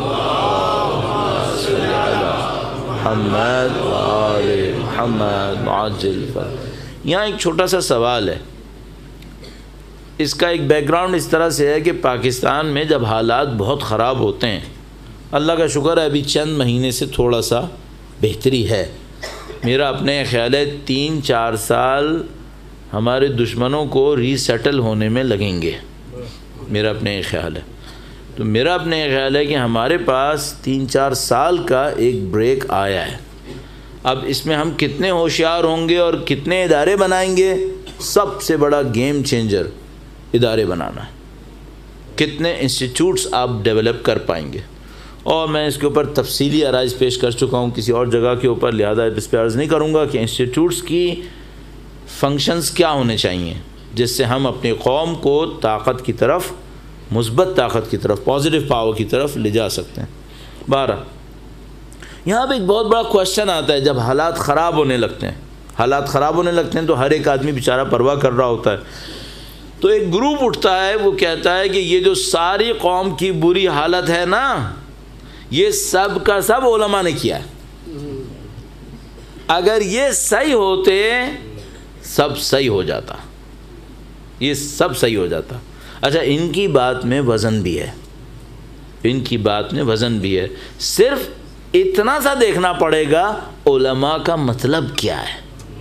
محمد و آل محمد معجل فرج۔ یہاں ایک چھوٹا سا سوال ہے، اس کا ایک بیک گراؤنڈ اس طرح سے ہے کہ پاکستان میں جب حالات بہت خراب ہوتے ہیں، اللہ کا شکر ہے ابھی چند مہینے سے تھوڑا سا بہتری ہے، میرا اپنے خیال ہے 3-4 سال ہمارے دشمنوں کو ری سیٹل ہونے میں لگیں گے، میرا اپنے خیال ہے۔ تو میرا اپنے خیال ہے کہ ہمارے پاس 3-4 سال کا ایک بریک آیا ہے۔ اب اس میں ہم کتنے ہوشیار ہوں گے اور کتنے ادارے بنائیں گے، سب سے بڑا گیم چینجر ادارے بنانا ہے، کتنے انسٹیٹیوٹس آپ ڈیولپ کر پائیں گے، اور میں اس کے اوپر تفصیلی آرائز پیش کر چکا ہوں کسی اور جگہ کے اوپر، لہذا اس پہ عرض نہیں کروں گا کہ انسٹیٹیوٹس کی فنکشنز کیا ہونے چاہیے جس سے ہم اپنی قوم کو طاقت کی طرف، مثبت طاقت کی طرف، پازیٹیو پاور کی طرف لے جا سکتے ہیں۔ بارہ یہاں پہ ایک بہت بڑا کوشچن آتا ہے، جب حالات خراب ہونے لگتے ہیں، حالات خراب ہونے لگتے ہیں تو ہر ایک آدمی بیچارہ پرواہ کر رہا ہوتا ہے، تو ایک گروپ اٹھتا ہے، وہ کہتا ہے کہ یہ جو ساری قوم کی بری حالت ہے نا، یہ سب کا سب علماء نے کیا ہے، اگر یہ صحیح ہوتے سب صحیح ہو جاتا، یہ سب صحیح ہو جاتا۔ اچھا ان کی بات میں وزن بھی ہے، ان کی بات میں وزن بھی ہے، صرف اتنا سا دیکھنا پڑے گا علماء کا مطلب کیا ہے۔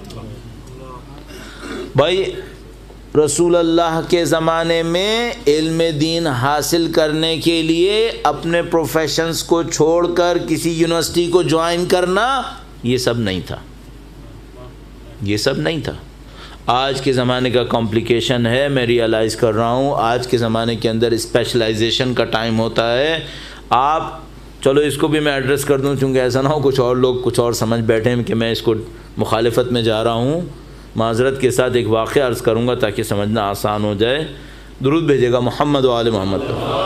بھائی رسول اللہ کے زمانے میں علم دین حاصل کرنے کے لیے اپنے پروفیشنز کو چھوڑ کر کسی یونیورسٹی کو جوائن کرنا یہ سب نہیں تھا، یہ سب نہیں تھا۔ آج کے زمانے کا کمپلیکیشن ہے، میں ریئلائز کر رہا ہوں، آج کے زمانے کے اندر اسپیشلائزیشن کا ٹائم ہوتا ہے۔ آپ چلو اس کو بھی میں ایڈریس کر دوں چونکہ ایسا نہ ہو کچھ اور لوگ کچھ اور سمجھ بیٹھیں کہ میں اس کو مخالفت میں جا رہا ہوں۔ معذرت کے ساتھ ایک واقعہ عرض کروں گا تاکہ سمجھنا آسان ہو جائے۔ درود بھیجے گا محمد و آل محمد۔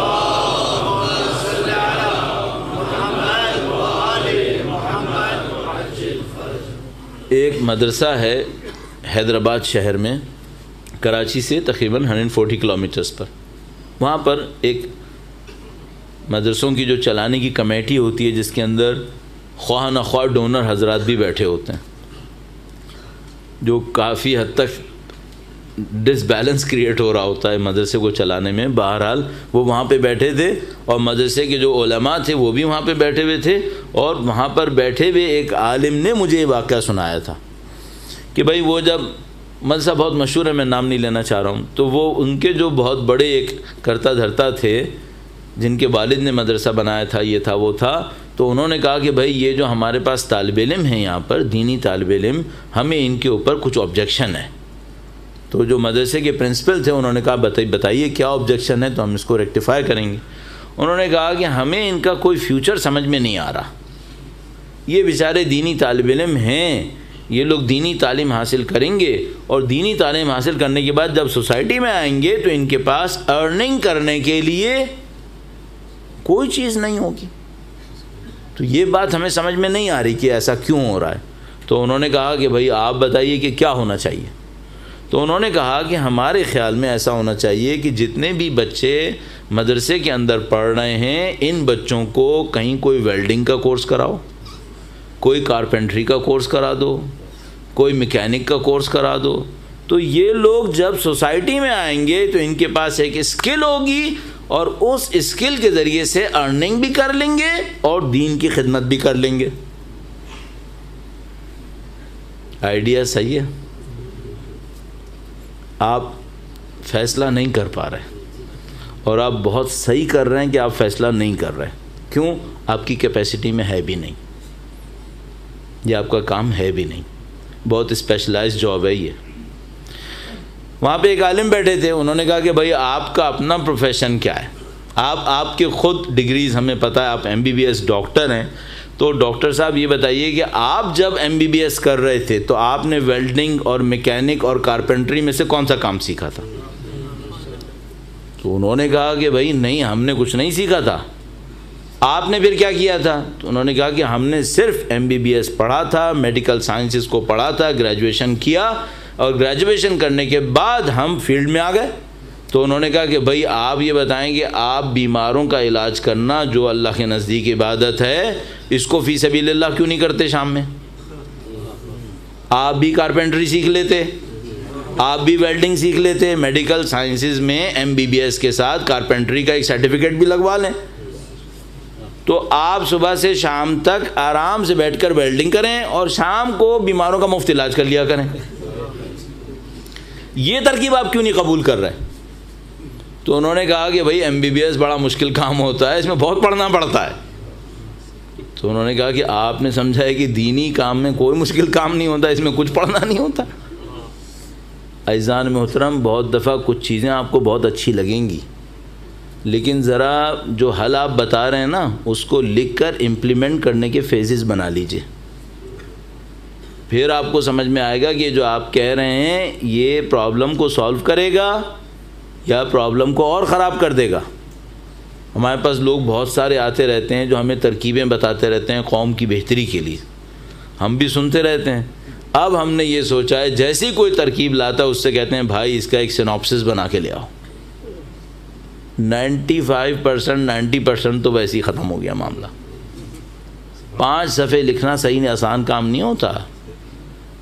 ایک مدرسہ ہے حیدرآباد شہر میں، کراچی سے تقریباً 140 کلومیٹرز پر۔ وہاں پر ایک مدرسوں کی جو چلانے کی کمیٹی ہوتی ہے جس کے اندر خواہ نخواہ ڈونر حضرات بھی بیٹھے ہوتے ہیں، جو کافی حد تک ڈس بیلنس کریٹ ہو رہا ہوتا ہے مدرسے کو چلانے میں۔ بہرحال وہ وہاں پہ بیٹھے تھے اور مدرسے کے جو علماء تھے وہ بھی وہاں پہ بیٹھے ہوئے تھے، اور وہاں پر بیٹھے ہوئے ایک عالم نے مجھے یہ واقعہ سنایا تھا کہ بھائی وہ جب مدرسہ بہت مشہور ہے، میں نام نہیں لینا چاہ رہا ہوں، تو وہ ان کے جو بہت بڑے ایک کرتا دھرتا تھے جن کے والد نے مدرسہ بنایا تھا، یہ تھا وہ تھا، تو انہوں نے کہا کہ بھائی یہ جو ہمارے پاس طالب علم ہیں یہاں پر دینی طالب علم، ہمیں ان کے اوپر کچھ آبجیکشن ہے۔ تو جو مدرسے کے پرنسپل تھے انہوں نے کہا بتائیے کیا آبجیکشن ہے تو ہم اس کو ریکٹیفائی کریں گے۔ انہوں نے کہا کہ ہمیں ان کا کوئی فیوچر سمجھ میں نہیں آ رہا، یہ بیچارے دینی طالب علم ہیں، یہ لوگ دینی تعلیم حاصل کریں گے اور دینی تعلیم حاصل کرنے کے بعد جب سوسائٹی میں آئیں گے تو ان کے پاس ارننگ کرنے کے لیے کوئی چیز نہیں ہوگی۔ تو یہ بات ہمیں سمجھ میں نہیں آ رہی کہ ایسا کیوں ہو رہا ہے۔ تو انہوں نے کہا کہ بھائی آپ بتائیے کہ کیا ہونا چاہیے۔ تو انہوں نے کہا کہ ہمارے خیال میں ایسا ہونا چاہیے کہ جتنے بھی بچے مدرسے کے اندر پڑھ رہے ہیں ان بچوں کو کہیں کوئی ویلڈنگ کا کورس کراؤ، کوئی کارپینٹری کا کورس کرا دو، کوئی میکینک کا کورس کرا دو، تو یہ لوگ جب سوسائٹی میں آئیں گے تو ان کے پاس ایک اسکل ہوگی اور اس اسکل کے ذریعے سے ارننگ بھی کر لیں گے اور دین کی خدمت بھی کر لیں گے۔ آئیڈیا صحیح ہے؟ آپ فیصلہ نہیں کر پا رہے اور آپ بہت صحیح کر رہے ہیں کہ آپ فیصلہ نہیں کر رہے۔ کیوں؟ آپ کی کیپیسٹی میں ہے بھی نہیں، یہ آپ کا کام ہے بھی نہیں، بہت اسپیشلائز جاب ہے یہ۔ وہاں پہ ایک عالم بیٹھے تھے، انہوں نے کہا کہ بھائی آپ کا اپنا پروفیشن کیا ہے؟ آپ کے خود ڈگریز ہمیں پتہ ہے، آپ MBBS ڈاکٹر ہیں، تو ڈاکٹر صاحب یہ بتائیے کہ آپ جب MBBS کر رہے تھے تو آپ نے ویلڈنگ اور میکینک اور کارپینٹری میں سے کون سا کام سیکھا تھا؟ تو انہوں نے کہا کہ بھائی نہیں، ہم نے کچھ نہیں سیکھا تھا۔ آپ نے پھر کیا کیا تھا؟ تو انہوں نے کہا کہ ہم نے صرف MBBS پڑھا تھا، میڈیکل سائنسز کو پڑھا تھا، گریجویشن کیا اور گریجویشن کرنے کے بعد ہم فیلڈ میں آ گئے۔ تو انہوں نے کہا کہ بھائی آپ یہ بتائیں کہ آپ بیماروں کا علاج کرنا جو اللہ کے نزدیک عبادت ہے اس کو فی سبیل اللہ کیوں نہیں کرتے شام میں؟ آپ بھی کارپینٹری سیکھ لیتے، آپ بھی ویلڈنگ سیکھ لیتے، میڈیکل سائنسز میں MBBS کے ساتھ کارپینٹری کا ایک سرٹیفکیٹ بھی لگوا لیں، تو آپ صبح سے شام تک آرام سے بیٹھ کر ویلڈنگ کریں اور شام کو بیماروں کا مفت علاج کر لیا کریں۔ یہ ترکیب آپ کیوں نہیں قبول کر رہے؟ تو انہوں نے کہا کہ بھائی MBBS بڑا مشکل کام ہوتا ہے، اس میں بہت پڑھنا پڑتا ہے۔ تو انہوں نے کہا کہ آپ نے سمجھا ہے کہ دینی کام میں کوئی مشکل کام نہیں ہوتا، اس میں کچھ پڑھنا نہیں ہوتا۔ عزیزان محترم، بہت دفعہ کچھ چیزیں آپ کو بہت اچھی لگیں گی، لیکن ذرا جو حل آپ بتا رہے ہیں نا اس کو لکھ کر امپلیمنٹ کرنے کے فیزز بنا لیجئے، پھر آپ کو سمجھ میں آئے گا کہ جو آپ کہہ رہے ہیں یہ پرابلم کو سالو کرے گا یا پرابلم کو اور خراب کر دے گا۔ ہمارے پاس لوگ بہت سارے آتے رہتے ہیں جو ہمیں ترکیبیں بتاتے رہتے ہیں قوم کی بہتری کے لیے، ہم بھی سنتے رہتے ہیں۔ اب ہم نے یہ سوچا ہے جیسی کوئی ترکیب لاتا ہے اس سے کہتے ہیں بھائی اس کا ایک سینopsis بنا کے لے آؤ۔ 95% 90% تو ویسے ہی ختم ہو گیا معاملہ۔ 5 صفحے لکھنا صحیح آسان کام نہیں ہوتا،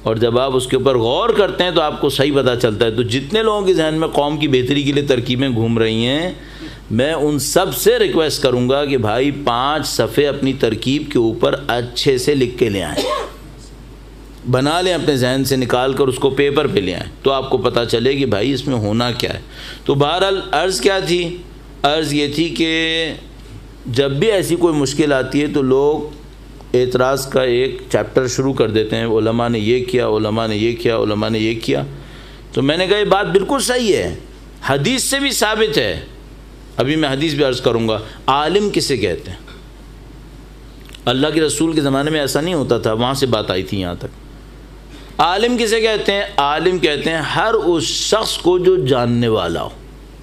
اور جب آپ اس کے اوپر غور کرتے ہیں تو آپ کو صحیح پتہ چلتا ہے. تو جتنے لوگوں کے ذہن میں قوم کی بہتری کے لیے ترکیبیں گھوم رہی ہیں، میں ان سب سے ریکویسٹ کروں گا کہ بھائی 5 صفحے اپنی ترکیب کے اوپر اچھے سے لکھ کے لے آئیں، بنا لیں، اپنے ذہن سے نکال کر اس کو پیپر پہ لے آئیں، تو آپ کو پتہ چلے کہ بھائی اس میں ہونا کیا ہے. تو بہرحال عرض کیا تھی؟ عرض یہ تھی کہ جب بھی ایسی کوئی مشکل آتی ہے تو لوگ اعتراض کا ایک چیپٹر شروع کر دیتے ہیں، علماء نے یہ کیا، علماء نے یہ کیا، علماء نے یہ کیا. تو میں نے کہا یہ بات بالکل صحیح ہے، حدیث سے بھی ثابت ہے. ابھی میں حدیث بھی عرض کروں گا. عالم کسے کہتے ہیں؟ اللہ کے رسول کے زمانے میں ایسا نہیں ہوتا تھا، وہاں سے بات آئی تھی یہاں تک. عالم کسے کہتے ہیں؟ عالم کہتے ہیں ہر اس شخص کو جو جاننے والا ہو.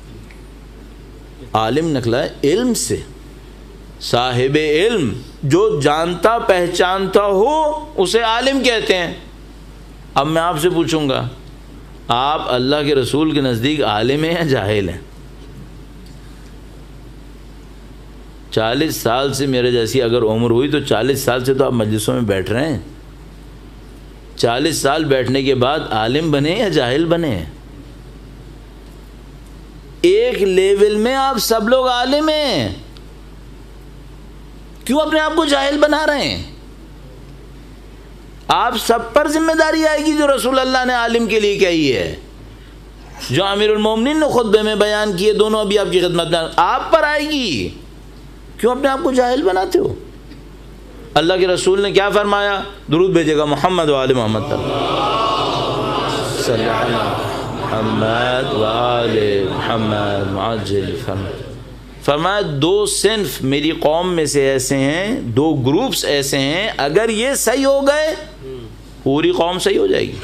عالم نکلا ہے علم سے، صاحب علم جو جانتا پہچانتا ہو اسے عالم کہتے ہیں. اب میں آپ سے پوچھوں گا، آپ اللہ کے رسول کے نزدیک عالم ہیں یا جاہل ہیں؟ 40 سال سے میرے جیسی اگر عمر ہوئی تو 40 سال سے تو آپ مجلسوں میں بیٹھ رہے ہیں. 40 سال بیٹھنے کے بعد عالم بنے یا جاہل بنے؟ ایک لیول میں آپ سب لوگ عالم ہیں، کیوں اپنے آپ کو جاہل بنا رہے ہیں؟ آپ سب پر ذمہ داری آئے گی جو رسول اللہ نے عالم کے لیے کہی ہے، جو امیر المومنین نے خطبے میں بیان کیے، دونوں ابھی آپ کی خدمت میں آپ پر آئے گی. کیوں اپنے آپ کو جاہل بناتے ہو؟ اللہ کے رسول نے کیا فرمایا؟ درود بھیجے گا محمد و آل محمد صلی اللہ علیہ محمد و آل محمد معجل. فرمایا 2 صنف میری قوم میں سے ایسے ہیں، 2 گروپس ایسے ہیں، اگر یہ صحیح ہو گئے پوری قوم صحیح ہو جائے گی.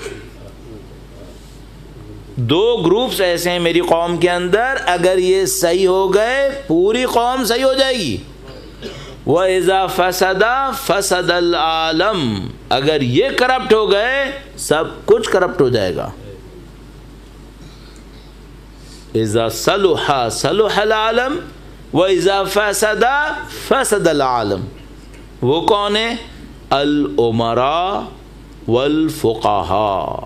2 گروپس ایسے ہیں میری قوم کے اندر، اگر یہ صحیح ہو گئے پوری قوم صحیح ہو جائے گی. وَإِذَا فَسَدَ فَسَدَ الْعَالَمُ، اگر یہ کرپٹ ہو گئے سب کچھ کرپٹ ہو جائے گا. اِذَا صَلُحَ صَلُحَ الْعَالَمُ وَإِذَا فَسَدَ فَسَدَ الْعَالَمُ. وہ کون ہیں؟ الْأُمَرَاءُ وَالْفُقَهَاءُ.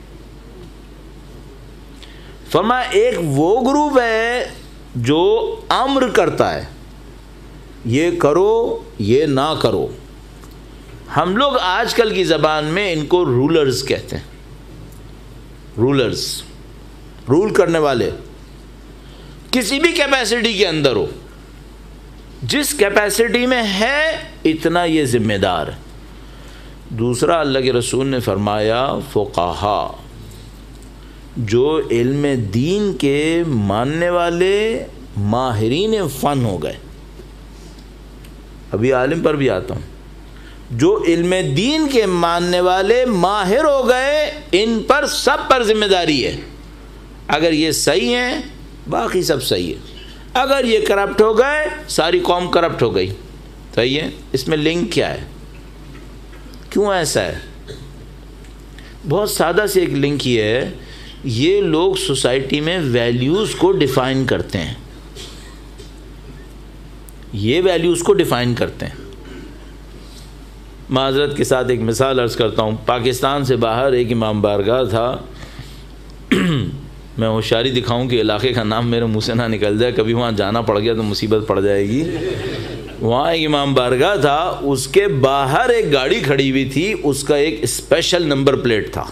فرمایا ایک وہ گروپ ہے جو امر کرتا ہے، یہ کرو یہ نہ کرو. ہم لوگ آج کل کی زبان میں ان کو رولرز کہتے ہیں. رولرز، رول کرنے والے، کسی بھی کیپیسٹی کے اندر ہو، جس کیپیسٹی میں ہے اتنا یہ ذمہ دار ہے. دوسرا اللہ کے رسول نے فرمایا فقہا، جو علم دین کے ماننے والے ماہرین فن ہو گئے. ابھی عالم پر بھی آتا ہوں. جو علم دین کے ماننے والے ماہر ہو گئے، ان پر سب پر ذمہ داری ہے. اگر یہ صحیح ہیں باقی سب صحیح ہے، اگر یہ کرپٹ ہو گئے ساری قوم کرپٹ ہو گئی. صحیح ہے؟ اس میں لنک کیا ہے؟ کیوں ایسا ہے؟ بہت سادہ سے ایک لنک یہ ہے، یہ لوگ سوسائٹی میں ویلیوز کو ڈیفائن کرتے ہیں. یہ ویلیوز کو ڈیفائن کرتے ہیں. معذرت کے ساتھ ایک مثال عرض کرتا ہوں. پاکستان سے باہر ایک امام بارگاہ تھا. میں ہوشیاری دکھاؤں کہ علاقے کا نام میرے منہ سے نہ نکل جائے، کبھی وہاں جانا پڑ گیا تو مصیبت پڑ جائے گی. وہاں ایک امام بارگاہ تھا، اس کے باہر ایک گاڑی کھڑی ہوئی تھی، اس کا ایک اسپیشل نمبر پلیٹ تھا.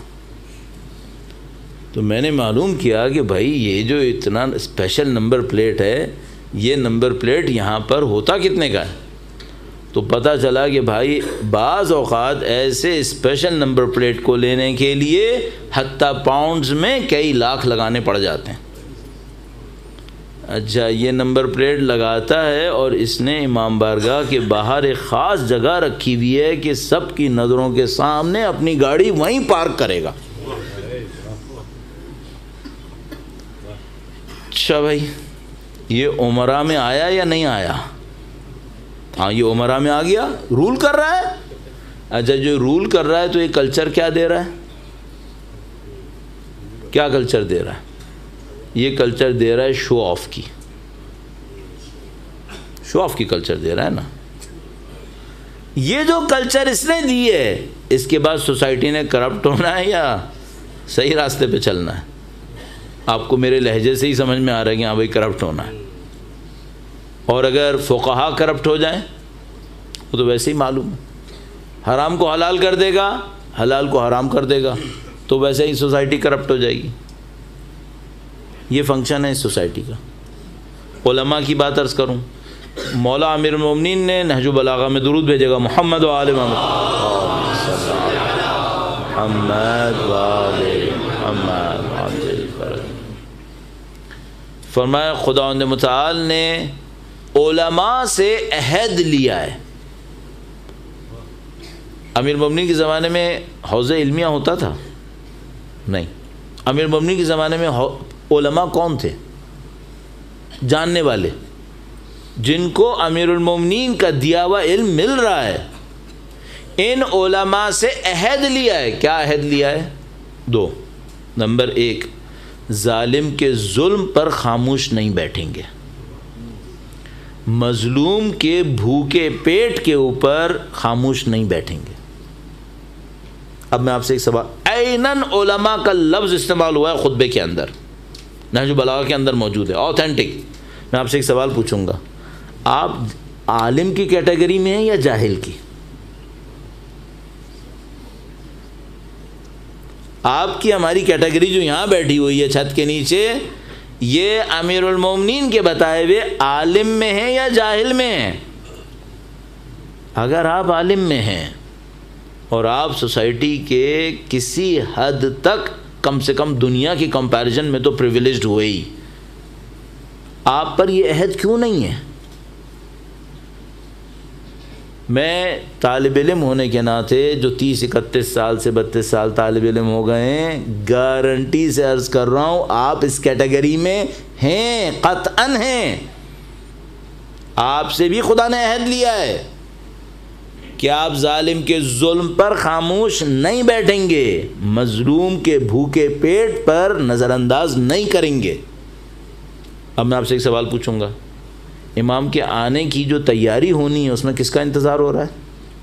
تو میں نے معلوم کیا کہ بھائی یہ جو اتنا اسپیشل نمبر پلیٹ ہے، یہ نمبر پلیٹ یہاں پر ہوتا کتنے کا ہے؟ تو پتہ چلا کہ بھائی بعض اوقات ایسے اسپیشل نمبر پلیٹ کو لینے کے لیے حتیٰ پاؤنڈز میں کئی لاکھ لگانے پڑ جاتے ہیں. اچھا، یہ نمبر پلیٹ لگاتا ہے اور اس نے امام بارگاہ کے باہر ایک خاص جگہ رکھی ہوئی ہے کہ سب کی نظروں کے سامنے اپنی گاڑی وہیں پارک کرے گا. اچھا بھائی، یہ عمرہ میں آیا یا نہیں آیا؟ ہاں، یہ عمرہ میں آ گیا، رول کر رہا ہے. اچھا، جو رول کر رہا ہے تو یہ کلچر کیا دے رہا ہے؟ کیا کلچر دے رہا ہے؟ یہ کلچر دے رہا ہے شو آف کی. شو آف کی کلچر دے رہا ہے نا. یہ جو کلچر اس نے دی ہے، اس کے بعد سوسائٹی نے کرپٹ ہونا ہے یا صحیح راستے پہ چلنا ہے؟ آپ کو میرے لہجے سے ہی سمجھ میں آ رہا ہے کہ ہاں بھائی کرپٹ ہونا ہے. اور اگر فقہا کرپٹ ہو جائیں وہ تو ویسے ہی معلوم ہے، حرام کو حلال کر دے گا، حلال کو حرام کر دے گا، تو ویسے ہی سوسائٹی کرپٹ ہو جائے گی. یہ فنکشن ہے اس سوسائٹی کا. علماء کی بات عرض کروں، مولا امیر المومنین نے نہج البلاغہ میں درود بھیجے گا، محمد و آل محمد فرمایا خداوند متعال نے علماء سے عہد لیا ہے. امیر المومنین کے زمانے میں حوض علمیہ ہوتا تھا؟ نہیں. امیر المومنین کے زمانے میں علماء کون تھے؟ جاننے والے، جن کو امیر المومنین کا دیا ہوا علم مل رہا ہے. ان علماء سے عہد لیا ہے. کیا عہد لیا ہے؟ 2. نمبر 1، ظالم کے ظلم پر خاموش نہیں بیٹھیں گے، مظلوم کے بھوکے پیٹ کے اوپر خاموش نہیں بیٹھیں گے. اب میں آپ سے ایک سوال، اینن علماء کا لفظ استعمال ہوا ہے خطبے کے اندر، نہج البلاغہ کے اندر موجود ہے، آتھینٹک. میں آپ سے ایک سوال پوچھوں گا، آپ عالم کی کیٹیگری میں ہیں یا جاہل کی؟ آپ کی ہماری کیٹیگری جو یہاں بیٹھی ہوئی ہے چھت کے نیچے، یہ امیر المومنین کے بتائے ہوئے عالم میں ہیں یا جاہل میں ہیں؟ اگر آپ عالم میں ہیں اور آپ سوسائٹی کے کسی حد تک کم سے کم دنیا کی کمپیریزن میں تو پریویلیجڈ ہوئے ہی، آپ پر یہ عہد کیوں نہیں ہے؟ میں طالب علم ہونے کے ناطے جو 30-31 سال سے 32 سال طالب علم ہو گئے ہیں، گارنٹی سے عرض کر رہا ہوں آپ اس کیٹیگری میں ہیں، قطعاً ہیں. آپ سے بھی خدا نے عہد لیا ہے کہ آپ ظالم کے ظلم پر خاموش نہیں بیٹھیں گے، مظلوم کے بھوکے پیٹ پر نظر انداز نہیں کریں گے. اب میں آپ سے ایک سوال پوچھوں گا، امام کے آنے کی جو تیاری ہونی ہے اس میں کس کا انتظار ہو رہا ہے؟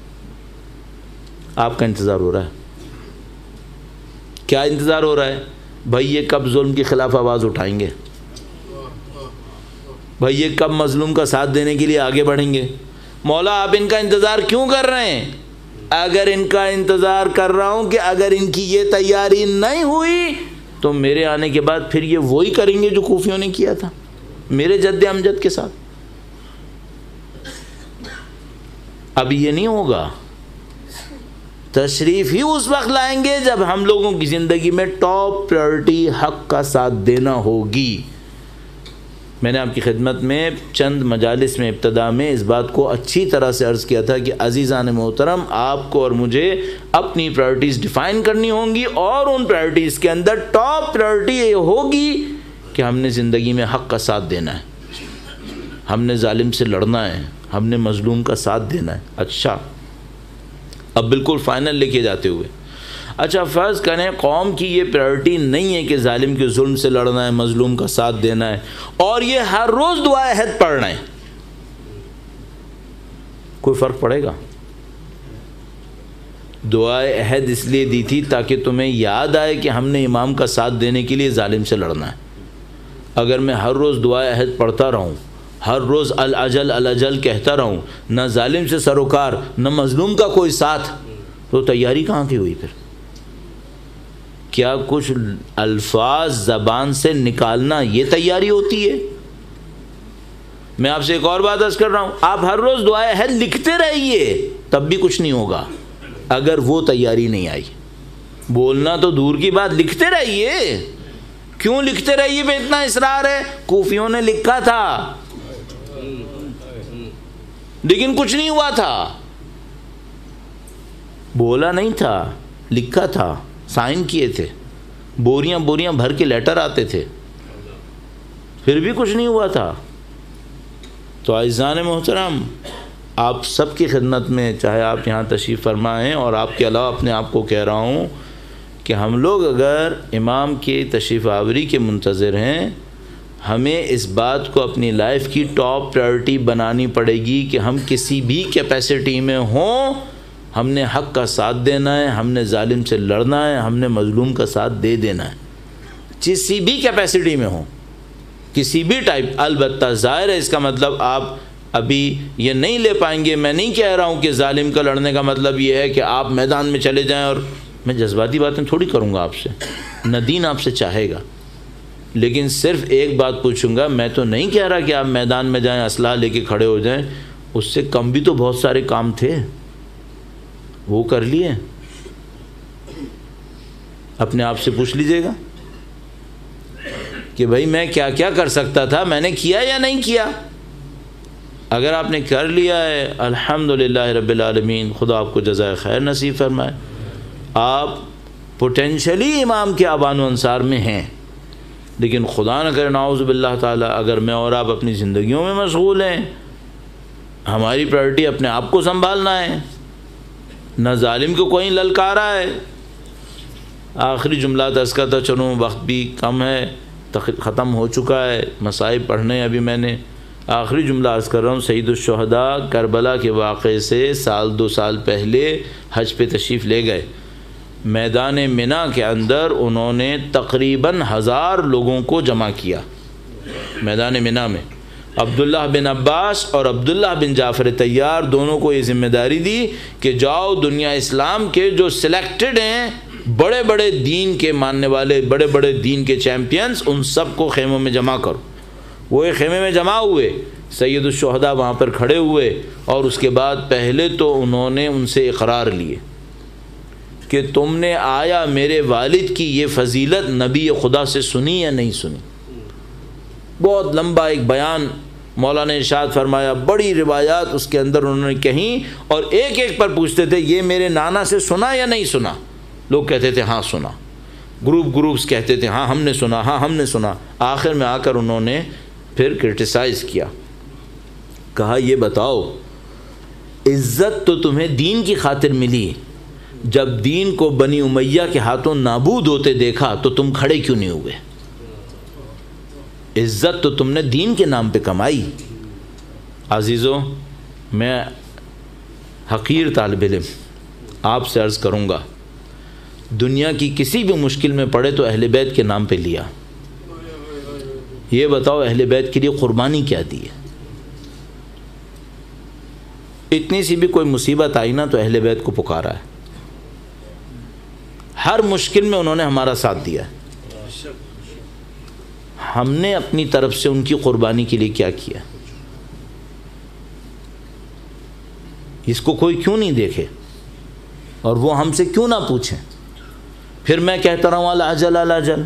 آپ کا انتظار ہو رہا ہے. کیا انتظار ہو رہا ہے؟ بھائی یہ کب ظلم کے خلاف آواز اٹھائیں گے، بھائی یہ کب مظلوم کا ساتھ دینے کے لیے آگے بڑھیں گے. مولا آپ ان کا انتظار کیوں کر رہے ہیں؟ اگر ان کا انتظار کر رہا ہوں کہ اگر ان کی یہ تیاری نہیں ہوئی تو میرے آنے کے بعد پھر یہ وہی کریں گے جو کوفیوں نے کیا تھا میرے جد امجد کے ساتھ. اب یہ نہیں ہوگا. تشریف ہی اس وقت لائیں گے جب ہم لوگوں کی زندگی میں ٹاپ پرائرٹی حق کا ساتھ دینا ہوگی. میں نے آپ کی خدمت میں چند مجالس میں ابتدا میں اس بات کو اچھی طرح سے عرض کیا تھا کہ عزیزان محترم، آپ کو اور مجھے اپنی پرائرٹیز ڈیفائن کرنی ہوں گی، اور ان پرائرٹیز کے اندر ٹاپ پرائرٹی یہ ہوگی کہ ہم نے زندگی میں حق کا ساتھ دینا ہے، ہم نے ظالم سے لڑنا ہے، ہم نے مظلوم کا ساتھ دینا ہے. اچھا اب بالکل فائنل لے کے جاتے ہوئے، اچھا فرض کریں قوم کی یہ پرائرٹی نہیں ہے کہ ظالم کے ظلم سے لڑنا ہے، مظلوم کا ساتھ دینا ہے، اور یہ ہر روز دعائے عہد پڑھنا ہے، کوئی فرق پڑے گا؟ دعائے عہد اس لیے دی تھی تاکہ تمہیں یاد آئے کہ ہم نے امام کا ساتھ دینے کے لیے ظالم سے لڑنا ہے. اگر میں ہر روز دعائے عہد پڑھتا رہوں، ہر روز الاجل الاجل کہتا رہوں، نہ ظالم سے سروکار نہ مظلوم کا کوئی ساتھ، تو تیاری کہاں کی ہوئی؟ پھر کیا کچھ الفاظ زبان سے نکالنا یہ تیاری ہوتی ہے؟ میں آپ سے ایک اور بات عرض کر رہا ہوں، آپ ہر روز دعائے عہد لکھتے رہیے تب بھی کچھ نہیں ہوگا اگر وہ تیاری نہیں آئی. بولنا تو دور کی بات، لکھتے رہیے. کیوں لکھتے رہیے پہ اتنا اصرار ہے؟ کوفیوں نے لکھا تھا لیکن کچھ نہیں ہوا تھا، بولا نہیں تھا، لکھا تھا، سائن کیے تھے، بوریاں بوریاں بھر کے لیٹر آتے تھے، پھر بھی کچھ نہیں ہوا تھا. تو عزیزان محترم، آپ سب کی خدمت میں، چاہے آپ یہاں تشریف فرما ہیں اور آپ کے علاوہ اپنے آپ کو کہہ رہا ہوں کہ ہم لوگ اگر امام کی تشریف آوری کے منتظر ہیں، ہمیں اس بات کو اپنی لائف کی ٹاپ پرائرٹی بنانی پڑے گی کہ ہم کسی بھی کیپیسٹی میں ہوں ہم نے حق کا ساتھ دینا ہے، ہم نے ظالم سے لڑنا ہے، ہم نے مظلوم کا ساتھ دے دینا ہے، کسی بھی کیپیسٹی میں ہوں، کسی بھی ٹائپ۔ البتہ ظاہر ہے اس کا مطلب آپ ابھی یہ نہیں لے پائیں گے۔ میں نہیں کہہ رہا ہوں کہ ظالم کا لڑنے کا مطلب یہ ہے کہ آپ میدان میں چلے جائیں، اور میں جذباتی باتیں تھوڑی کروں گا آپ سے، نہ دین آپ سے چاہے گا، لیکن صرف ایک بات پوچھوں گا، میں تو نہیں کہہ رہا کہ آپ میدان میں جائیں اسلحہ لے کے کھڑے ہو جائیں، اس سے کم بھی تو بہت سارے کام تھے، وہ کر لیے۔ اپنے آپ سے پوچھ لیجئے گا کہ بھائی میں کیا کیا کر سکتا تھا، میں نے کیا یا نہیں کیا؟ اگر آپ نے کر لیا ہے الحمدللہ رب العالمین، خدا آپ کو جزائے خیر نصیب فرمائے، آپ پوٹینشلی امام کے آبان و انصار میں ہیں، لیکن خدا نہ کرے نعوذ باللہ تعالی اگر میں اور آپ اپنی زندگیوں میں مشغول ہیں، ہماری پرائرٹی اپنے آپ کو سنبھالنا ہے، نہ ظالم کو کوئی للکارا ہے۔ آخری جملہ عرض کرتا چلوں، وقت بھی کم ہے، ختم ہو چکا ہے، مصائب پڑھنے ابھی میں نے۔ آخری جملہ عرض کر رہا ہوں، سید الشہداء کربلا کے واقعے سے سال 2 سال پہلے حج پہ تشریف لے گئے۔ میدان منا کے اندر انہوں نے تقریباً 1000 لوگوں کو جمع کیا میدان منا میں۔ عبداللہ بن عباس اور عبداللہ بن جعفر طیار دونوں کو یہ ذمہ داری دی کہ جاؤ دنیا اسلام کے جو سلیکٹڈ ہیں، بڑے بڑے دین کے ماننے والے، بڑے بڑے دین کے چیمپئنز، ان سب کو خیموں میں جمع کرو۔ وہ ایک خیمے میں جمع ہوئے، سید الشہداء وہاں پر کھڑے ہوئے، اور اس کے بعد پہلے تو انہوں نے ان سے اقرار لیے کہ تم نے آیا میرے والد کی یہ فضیلت نبی خدا سے سنی یا نہیں سنی؟ بہت لمبا ایک بیان مولا نے ارشاد فرمایا، بڑی روایات اس کے اندر انہوں نے کہیں، اور ایک ایک پر پوچھتے تھے یہ میرے نانا سے سنا یا نہیں سنا؟ لوگ کہتے تھے ہاں سنا، گروپس کہتے تھے ہاں ہم نے سنا، ہاں ہم نے سنا۔ آخر میں آ کر انہوں نے پھر کرٹیسائز کیا، کہا یہ بتاؤ عزت تو تمہیں دین کی خاطر ملی، جب دین کو بنی امیہ کے ہاتھوں نابود ہوتے دیکھا تو تم کھڑے کیوں نہیں ہوئے؟ عزت تو تم نے دین کے نام پہ کمائی۔ عزیزو، میں حقیر طالب علم آپ سے عرض کروں گا، دنیا کی کسی بھی مشکل میں پڑے تو اہل بیت کے نام پہ لیا۔ یہ بتاؤ اہل بیت کے لیے قربانی کیا دی ہے؟ اتنی سی بھی کوئی مصیبت آئی نا تو اہل بیت کو پکارا ہے، ہر مشکل میں انہوں نے ہمارا ساتھ دیا ہے۔ ہم نے اپنی طرف سے ان کی قربانی کے لیے کیا کیا؟ اس کو کوئی کیوں نہیں دیکھے اور وہ ہم سے کیوں نہ پوچھیں؟ پھر میں کہتا رہا ہوں العجل العجل۔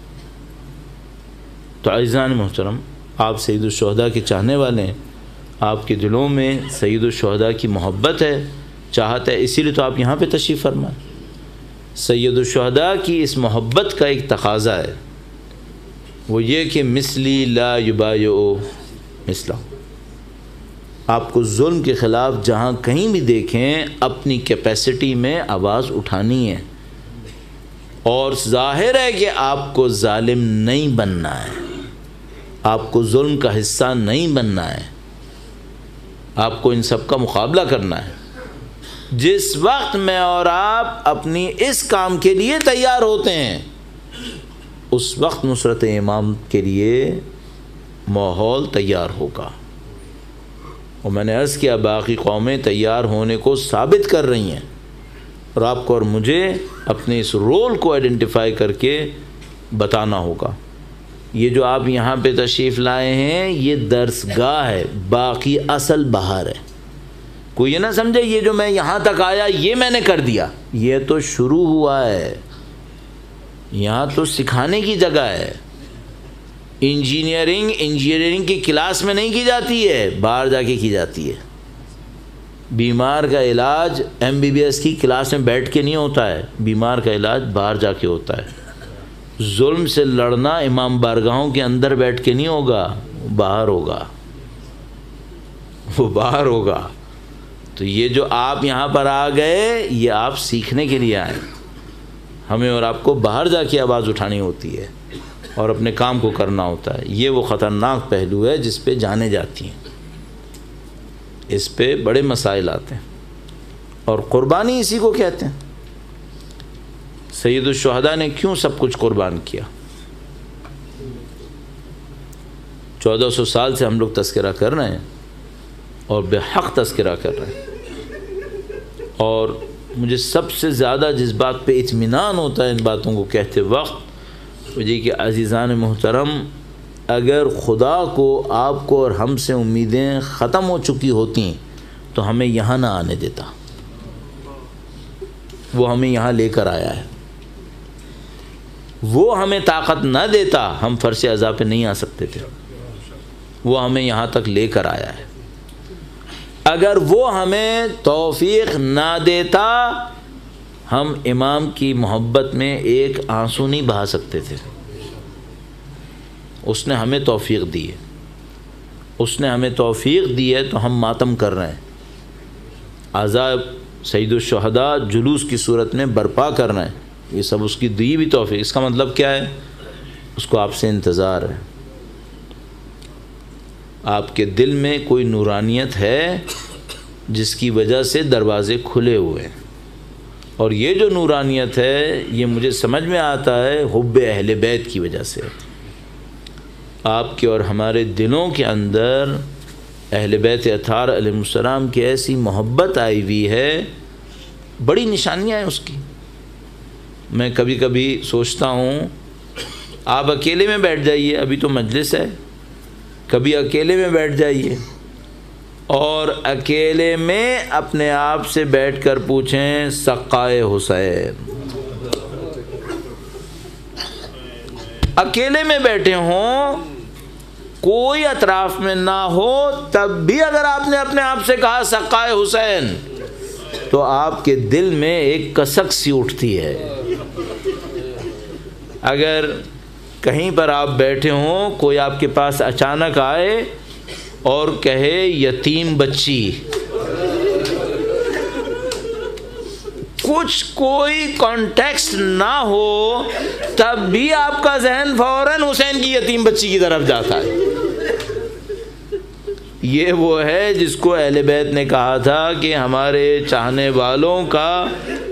تو عزیزان محترم، آپ سید الشہداء کے چاہنے والے ہیں، آپ کے دلوں میں سید الشہداء کی محبت ہے، چاہت ہے، اسی لیے تو آپ یہاں پہ تشریف فرمائیں۔ سید الشہداء کی اس محبت کا ایک تقاضا ہے، وہ یہ کہ مثلی لا یبایع مثلہ۔ آپ کو ظلم کے خلاف جہاں کہیں بھی دیکھیں اپنی کیپیسٹی میں آواز اٹھانی ہے، اور ظاہر ہے کہ آپ کو ظالم نہیں بننا ہے، آپ کو ظلم کا حصہ نہیں بننا ہے، آپ کو ان سب کا مقابلہ کرنا ہے۔ جس وقت میں اور آپ اپنی اس کام کے لیے تیار ہوتے ہیں، اس وقت نصرت امام کے لیے ماحول تیار ہوگا۔ اور میں نے عرض کیا باقی قومیں تیار ہونے کو ثابت کر رہی ہیں، اور آپ کو اور مجھے اپنے اس رول کو آئیڈینٹیفائی کر کے بتانا ہوگا۔ یہ جو آپ یہاں پہ تشریف لائے ہیں یہ درسگاہ ہے، باقی اصل باہر ہے۔ کوئی یہ نہ سمجھے یہ جو میں یہاں تک آیا یہ میں نے کر دیا، یہ تو شروع ہوا ہے، یہاں تو سکھانے کی جگہ ہے۔ انجینئرنگ کی کلاس میں نہیں کی جاتی ہے، باہر جا کے کی جاتی ہے۔ بیمار کا علاج MBBS کی کلاس میں بیٹھ کے نہیں ہوتا ہے، بیمار کا علاج باہر جا کے ہوتا ہے۔ ظلم سے لڑنا امام بارگاہوں کے اندر بیٹھ کے نہیں ہوگا، باہر ہوگا، وہ باہر ہوگا۔ تو یہ جو آپ یہاں پر آ گئے یہ آپ سیکھنے کے لیے آئے، ہمیں اور آپ کو باہر جا کے آواز اٹھانی ہوتی ہے اور اپنے کام کو کرنا ہوتا ہے۔ یہ وہ خطرناک پہلو ہے جس پہ جانے جاتی ہیں، اس پہ بڑے مسائل آتے ہیں۔ اور قربانی اسی کو کہتے ہیں۔ سید الشہداء نے کیوں سب کچھ قربان کیا؟ 1400 سال سے ہم لوگ تذکرہ کر رہے ہیں اور بے حق تذکرہ کر رہے ہیں، اور مجھے سب سے زیادہ جس بات پہ اطمینان ہوتا ہے ان باتوں کو کہتے وقت وہ یہ کہ عزیزان محترم، اگر خدا کو، آپ کو اور ہم سے امیدیں ختم ہو چکی ہوتی تو ہمیں یہاں نہ آنے دیتا۔ وہ ہمیں یہاں لے کر آیا ہے، وہ ہمیں طاقت نہ دیتا ہم فرش عذاب پہ نہیں آ سکتے تھے، وہ ہمیں یہاں تک لے کر آیا ہے۔ اگر وہ ہمیں توفیق نہ دیتا ہم امام کی محبت میں ایک آنسو نہیں بہا سکتے تھے۔ اس نے ہمیں توفیق دی ہے، اس نے ہمیں توفیق دی ہے تو ہم ماتم کر رہے ہیں، عذاب سید الشہداء جلوس کی صورت میں برپا کر رہے ہیں، یہ سب اس کی دی بھی توفیق۔ اس کا مطلب کیا ہے؟ اس کو آپ سے انتظار ہے، آپ کے دل میں کوئی نورانیت ہے جس کی وجہ سے دروازے کھلے ہوئے ہیں، اور یہ جو نورانیت ہے یہ مجھے سمجھ میں آتا ہے حب اہل بیت کی وجہ سے۔ آپ کے اور ہمارے دلوں کے اندر اہل بیت اطہار علیہ السلام کی ایسی محبت آئی ہوئی ہے، بڑی نشانیاں ہیں اس کی۔ میں کبھی کبھی سوچتا ہوں آپ اکیلے میں بیٹھ جائیے، ابھی تو مجلس ہے، کبھی اکیلے میں بیٹھ جائیے اور اکیلے میں اپنے آپ سے بیٹھ کر پوچھیں سقائے حسین، اکیلے میں بیٹھے ہوں، کوئی اطراف میں نہ ہو، تب بھی اگر آپ نے اپنے آپ سے کہا سقائے حسین تو آپ کے دل میں ایک کسک سی اٹھتی ہے۔ اگر کہیں پر آپ بیٹھے ہوں، کوئی آپ کے پاس اچانک آئے اور کہے یتیم بچی، کچھ کوئی کانٹیکسٹ نہ ہو، تب بھی آپ کا ذہن فوراً حسین کی یتیم بچی کی طرف جاتا ہے۔ یہ وہ ہے جس کو اہل بیت نے کہا تھا کہ ہمارے چاہنے والوں کا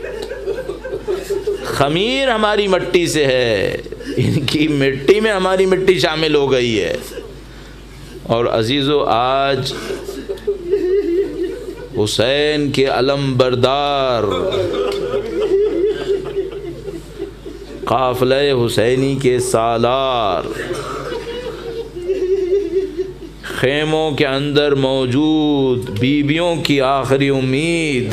خمیر ہماری مٹی سے ہے، ان کی مٹی میں ہماری مٹی شامل ہو گئی ہے۔ اور عزیزو، آج حسین کے علم بردار قافلہ حسینی کے سالار خیموں کے اندر موجود بیویوں کی آخری امید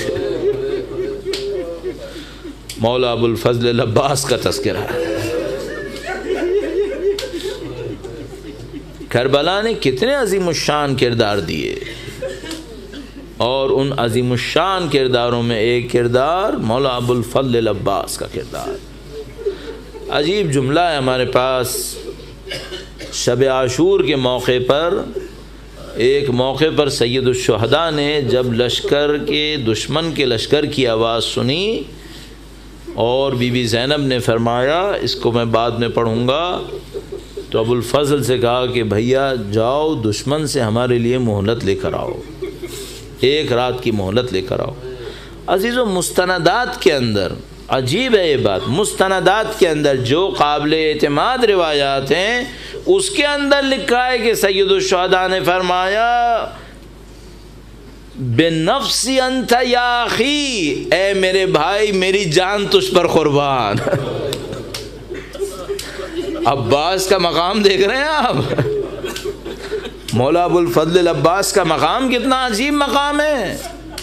مولا ابو الفضل العباس کا تذکرہ ہے۔ کربلا نے کتنے عظیم الشان کردار دیے، اور ان عظیم الشان کرداروں میں ایک کردار مولا ابو الفضل العباس کا کردار۔ عجیب جملہ ہے ہمارے پاس، شب عاشور کے موقع پر، ایک موقع پر سید الشہداء نے جب لشکر کے دشمن کے لشکر کی آواز سنی اور بی بی زینب نے فرمایا اس کو میں بعد میں پڑھوں گا، تو ابو الفضل سے کہا کہ بھیا جاؤ دشمن سے ہمارے لیے مہلت لے کر آؤ، ایک رات کی مہلت لے کر آؤ۔ عزیزو، مستندات کے اندر عجیب ہے یہ بات، مستندات کے اندر جو قابل اعتماد روایات ہیں اس کے اندر لکھا ہے کہ سید الشہداء نے فرمایا بنفسی انت یا اخی، اے میرے بھائی میری جان تجھ پر قربان۔ عباس کا مقام دیکھ رہے ہیں آپ، مولا ابو الفضل العباس کا مقام کتنا عجیب مقام ہے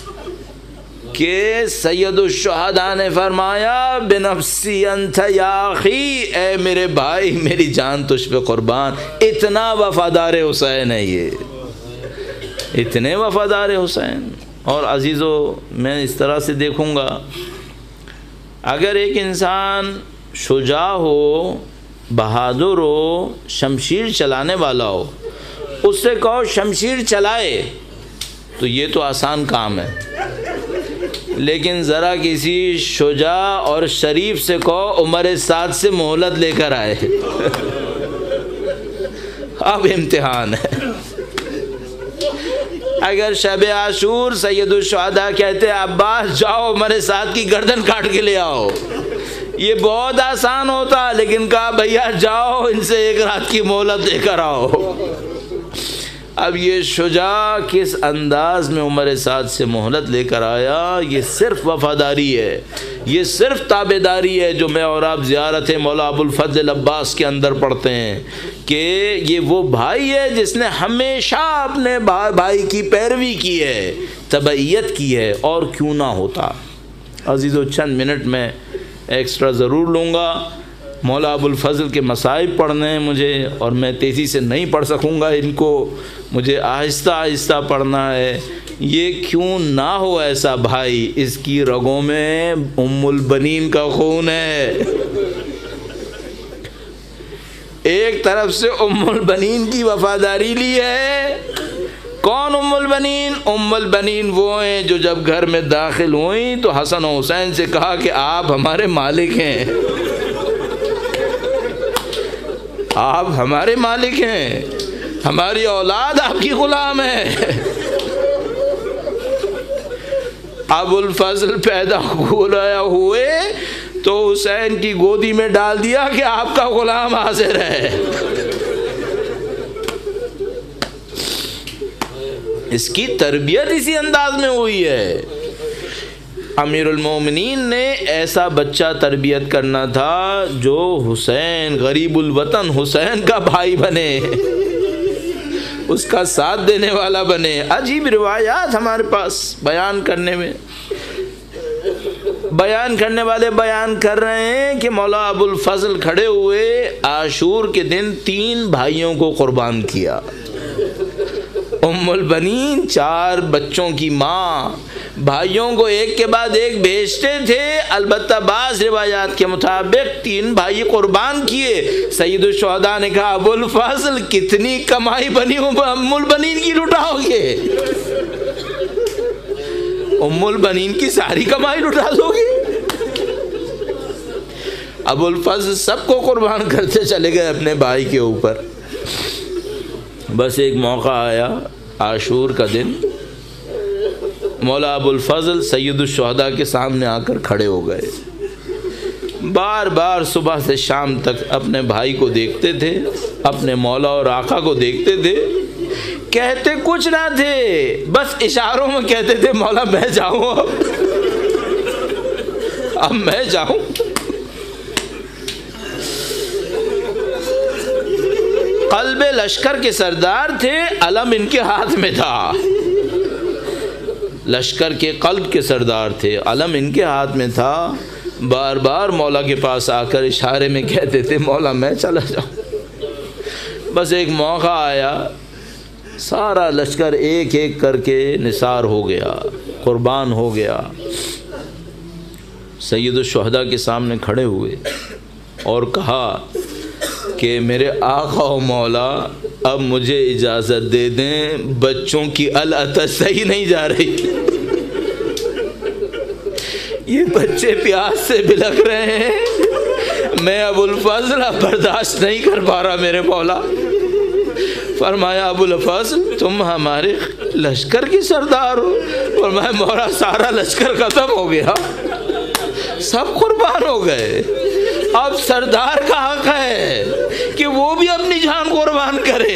کہ سید الشہداء نے فرمایا بنفسی انت یا اخی، اے میرے بھائی میری جان تجھ پہ قربان۔ اتنا وفادار حسین ہے یہ، اتنے وفادار حسین۔ اور عزیزو، میں اس طرح سے دیکھوں گا، اگر ایک انسان شجاع ہو، بہادر ہو، شمشیر چلانے والا ہو، اس سے کہو شمشیر چلائے تو یہ تو آسان کام ہے، لیکن ذرا کسی شجاع اور شریف سے کہو عمر سعد سے مہلت لے کر آئے، اب امتحان ہے۔ اگر شب عاشور سید الشہداء کہتے عباس جاؤ میرے ساتھ کی گردن کاٹ کے لے آؤ، یہ بہت آسان ہوتا، لیکن کہا بھیا جاؤ ان سے ایک رات کی مہلت دے کر آؤ۔ اب یہ شجاع کس انداز میں عمر سعد سے مہلت لے کر آیا، یہ صرف وفاداری ہے، یہ صرف تابعداری ہے جو میں اور آپ زیارت مولا ابو الفضل عباس کے اندر پڑھتے ہیں کہ یہ وہ بھائی ہے جس نے ہمیشہ اپنے بھائی کی پیروی کی ہے، تبعیت کی ہے، اور کیوں نہ ہوتا۔ عزیزو چند منٹ میں ایکسٹرا ضرور لوں گا، مولا ابو الفضل کے مصائب پڑھنے ہیں مجھے، اور میں تیزی سے نہیں پڑھ سکوں گا ان کو، مجھے آہستہ آہستہ پڑھنا ہے۔ یہ کیوں نہ ہو ایسا بھائی، اس کی رگوں میں ام البنین کا خون ہے۔ ایک طرف سے ام البنین کی وفاداری لی ہے۔ کون ام البنین؟ ام البنین وہ ہیں جو جب گھر میں داخل ہوئیں تو حسن و حسین سے کہا کہ آپ ہمارے مالک ہیں، آپ ہمارے مالک ہیں، ہماری اولاد آپ کی غلام ہے۔ ابو الفضل پیدا ہوئے تو حسین کی گودی میں ڈال دیا کہ آپ کا غلام حاضر ہے۔ اس کی تربیت اسی انداز میں ہوئی ہے۔ امیر المومنین نے ایسا بچہ تربیت کرنا تھا جو حسین غریب الوطن حسین کا بھائی بنے، اس کا ساتھ دینے والا بنے۔ عجیب روایات ہمارے پاس بیان کرنے والے بیان کر رہے ہیں کہ مولا ابو الفضل کھڑے ہوئے، عاشور کے دن 3 بھائیوں کو قربان کیا۔ ام البنین 4 بچوں کی ماں، بھائیوں کو ایک کے بعد ایک بھیجتے تھے، البتہ بعض روایات کے مطابق 3 بھائی قربان کیے۔ سید الشہداء نے کہا ابو الفضل کتنی کمائی بنی ام البنین کی لٹاؤ گے؟ ام البنین کی ساری کمائی لٹا دو گے؟ ابو الفضل سب کو قربان کرتے چلے گئے اپنے بھائی کے اوپر۔ بس ایک موقع آیا، عاشور کا دن، مولا ابو الفضل سید الشہداء کے سامنے آ کر کھڑے ہو گئے۔ بار بار صبح سے شام تک اپنے بھائی کو دیکھتے تھے، اپنے مولا اور آقا کو دیکھتے تھے، کہتے کچھ نہ تھے، بس اشاروں میں کہتے تھے مولا میں جاؤں، اب میں جاؤں۔ قلب لشکر کے سردار تھے، علم ان کے ہاتھ میں تھا، لشکر کے قلب کے سردار تھے، علم ان کے ہاتھ میں تھا، بار بار مولا کے پاس آ کر اشارے میں کہتے تھے مولا میں چلا جاؤں۔ بس ایک موقع آیا، سارا لشکر ایک ایک کر کے نثار ہو گیا، قربان ہو گیا۔ سید الشہداء کے سامنے کھڑے ہوئے اور کہا کہ میرے آقا و مولا اب مجھے اجازت دے دیں، بچوں کی العطش صحیح نہیں جا رہی، یہ بچے پیاس سے بلک رہے ہیں، میں ابو الفضل اب برداشت نہیں کر پا رہا میرے مولا۔ فرمایا ابو الفضل تم ہمارے لشکر کی سردار ہو؟ فرمایا مولا سارا لشکر ختم ہو گیا، سب قربان ہو گئے، اب سردار کا حق ہے کہ وہ بھی اپنی جان قربان کرے۔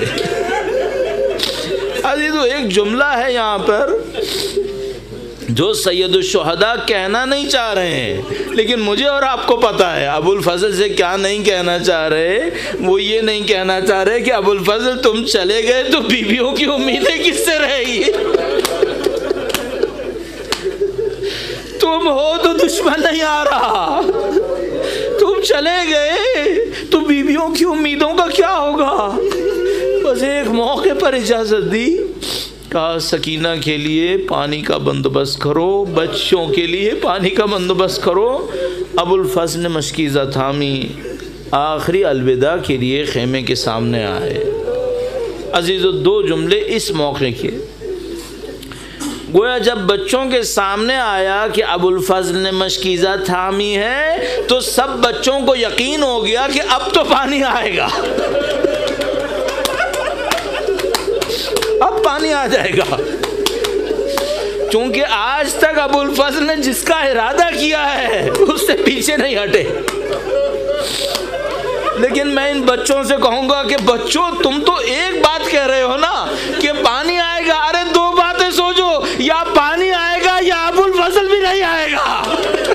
عزیزو ایک جملہ ہے یہاں پر جو سید الشہداء کہنا نہیں چاہ رہے ہیں، لیکن مجھے اور آپ کو پتہ ہے ابو الفضل سے کیا نہیں کہنا چاہ رہے۔ وہ یہ نہیں کہنا چاہ رہے کہ ابو الفضل تم چلے گئے تو بیویوں کی امیدیں کس سے رہے گی؟ تم ہو تو دشمن نہیں آ رہا، تم چلے گئے تو بیویوں کی امیدوں کا کیا ہوگا؟ بس ایک موقع پر اجازت دی، کہا سکینہ کے لیے پانی کا بندوبست کرو، بچوں کے لیے پانی کا بندوبست کرو۔ ابو الفضل نے مشکیزہ تھامی، آخری الوداع کے لیے خیمے کے سامنے آئے۔ عزیزو 2 جملے اس موقع کے، گویا جب بچوں کے سامنے آیا کہ ابو الفضل نے مشکیزہ تھامی ہے تو سب بچوں کو یقین ہو گیا کہ اب تو پانی آئے گا، اب پانی پانی آ جائے گا، چونکہ آج تک ابو الفضل نے جس کا ارادہ کیا ہے اس سے پیچھے نہیں ہٹے۔ لیکن میں ان بچوں سے کہوں گا کہ بچوں تم تو ایک بات کہہ رہے ہو نا کہ پانی آئے گا، ارے دو باتیں سوچو، یا پانی آئے گا یا ابو الفضل بھی نہیں آئے گا۔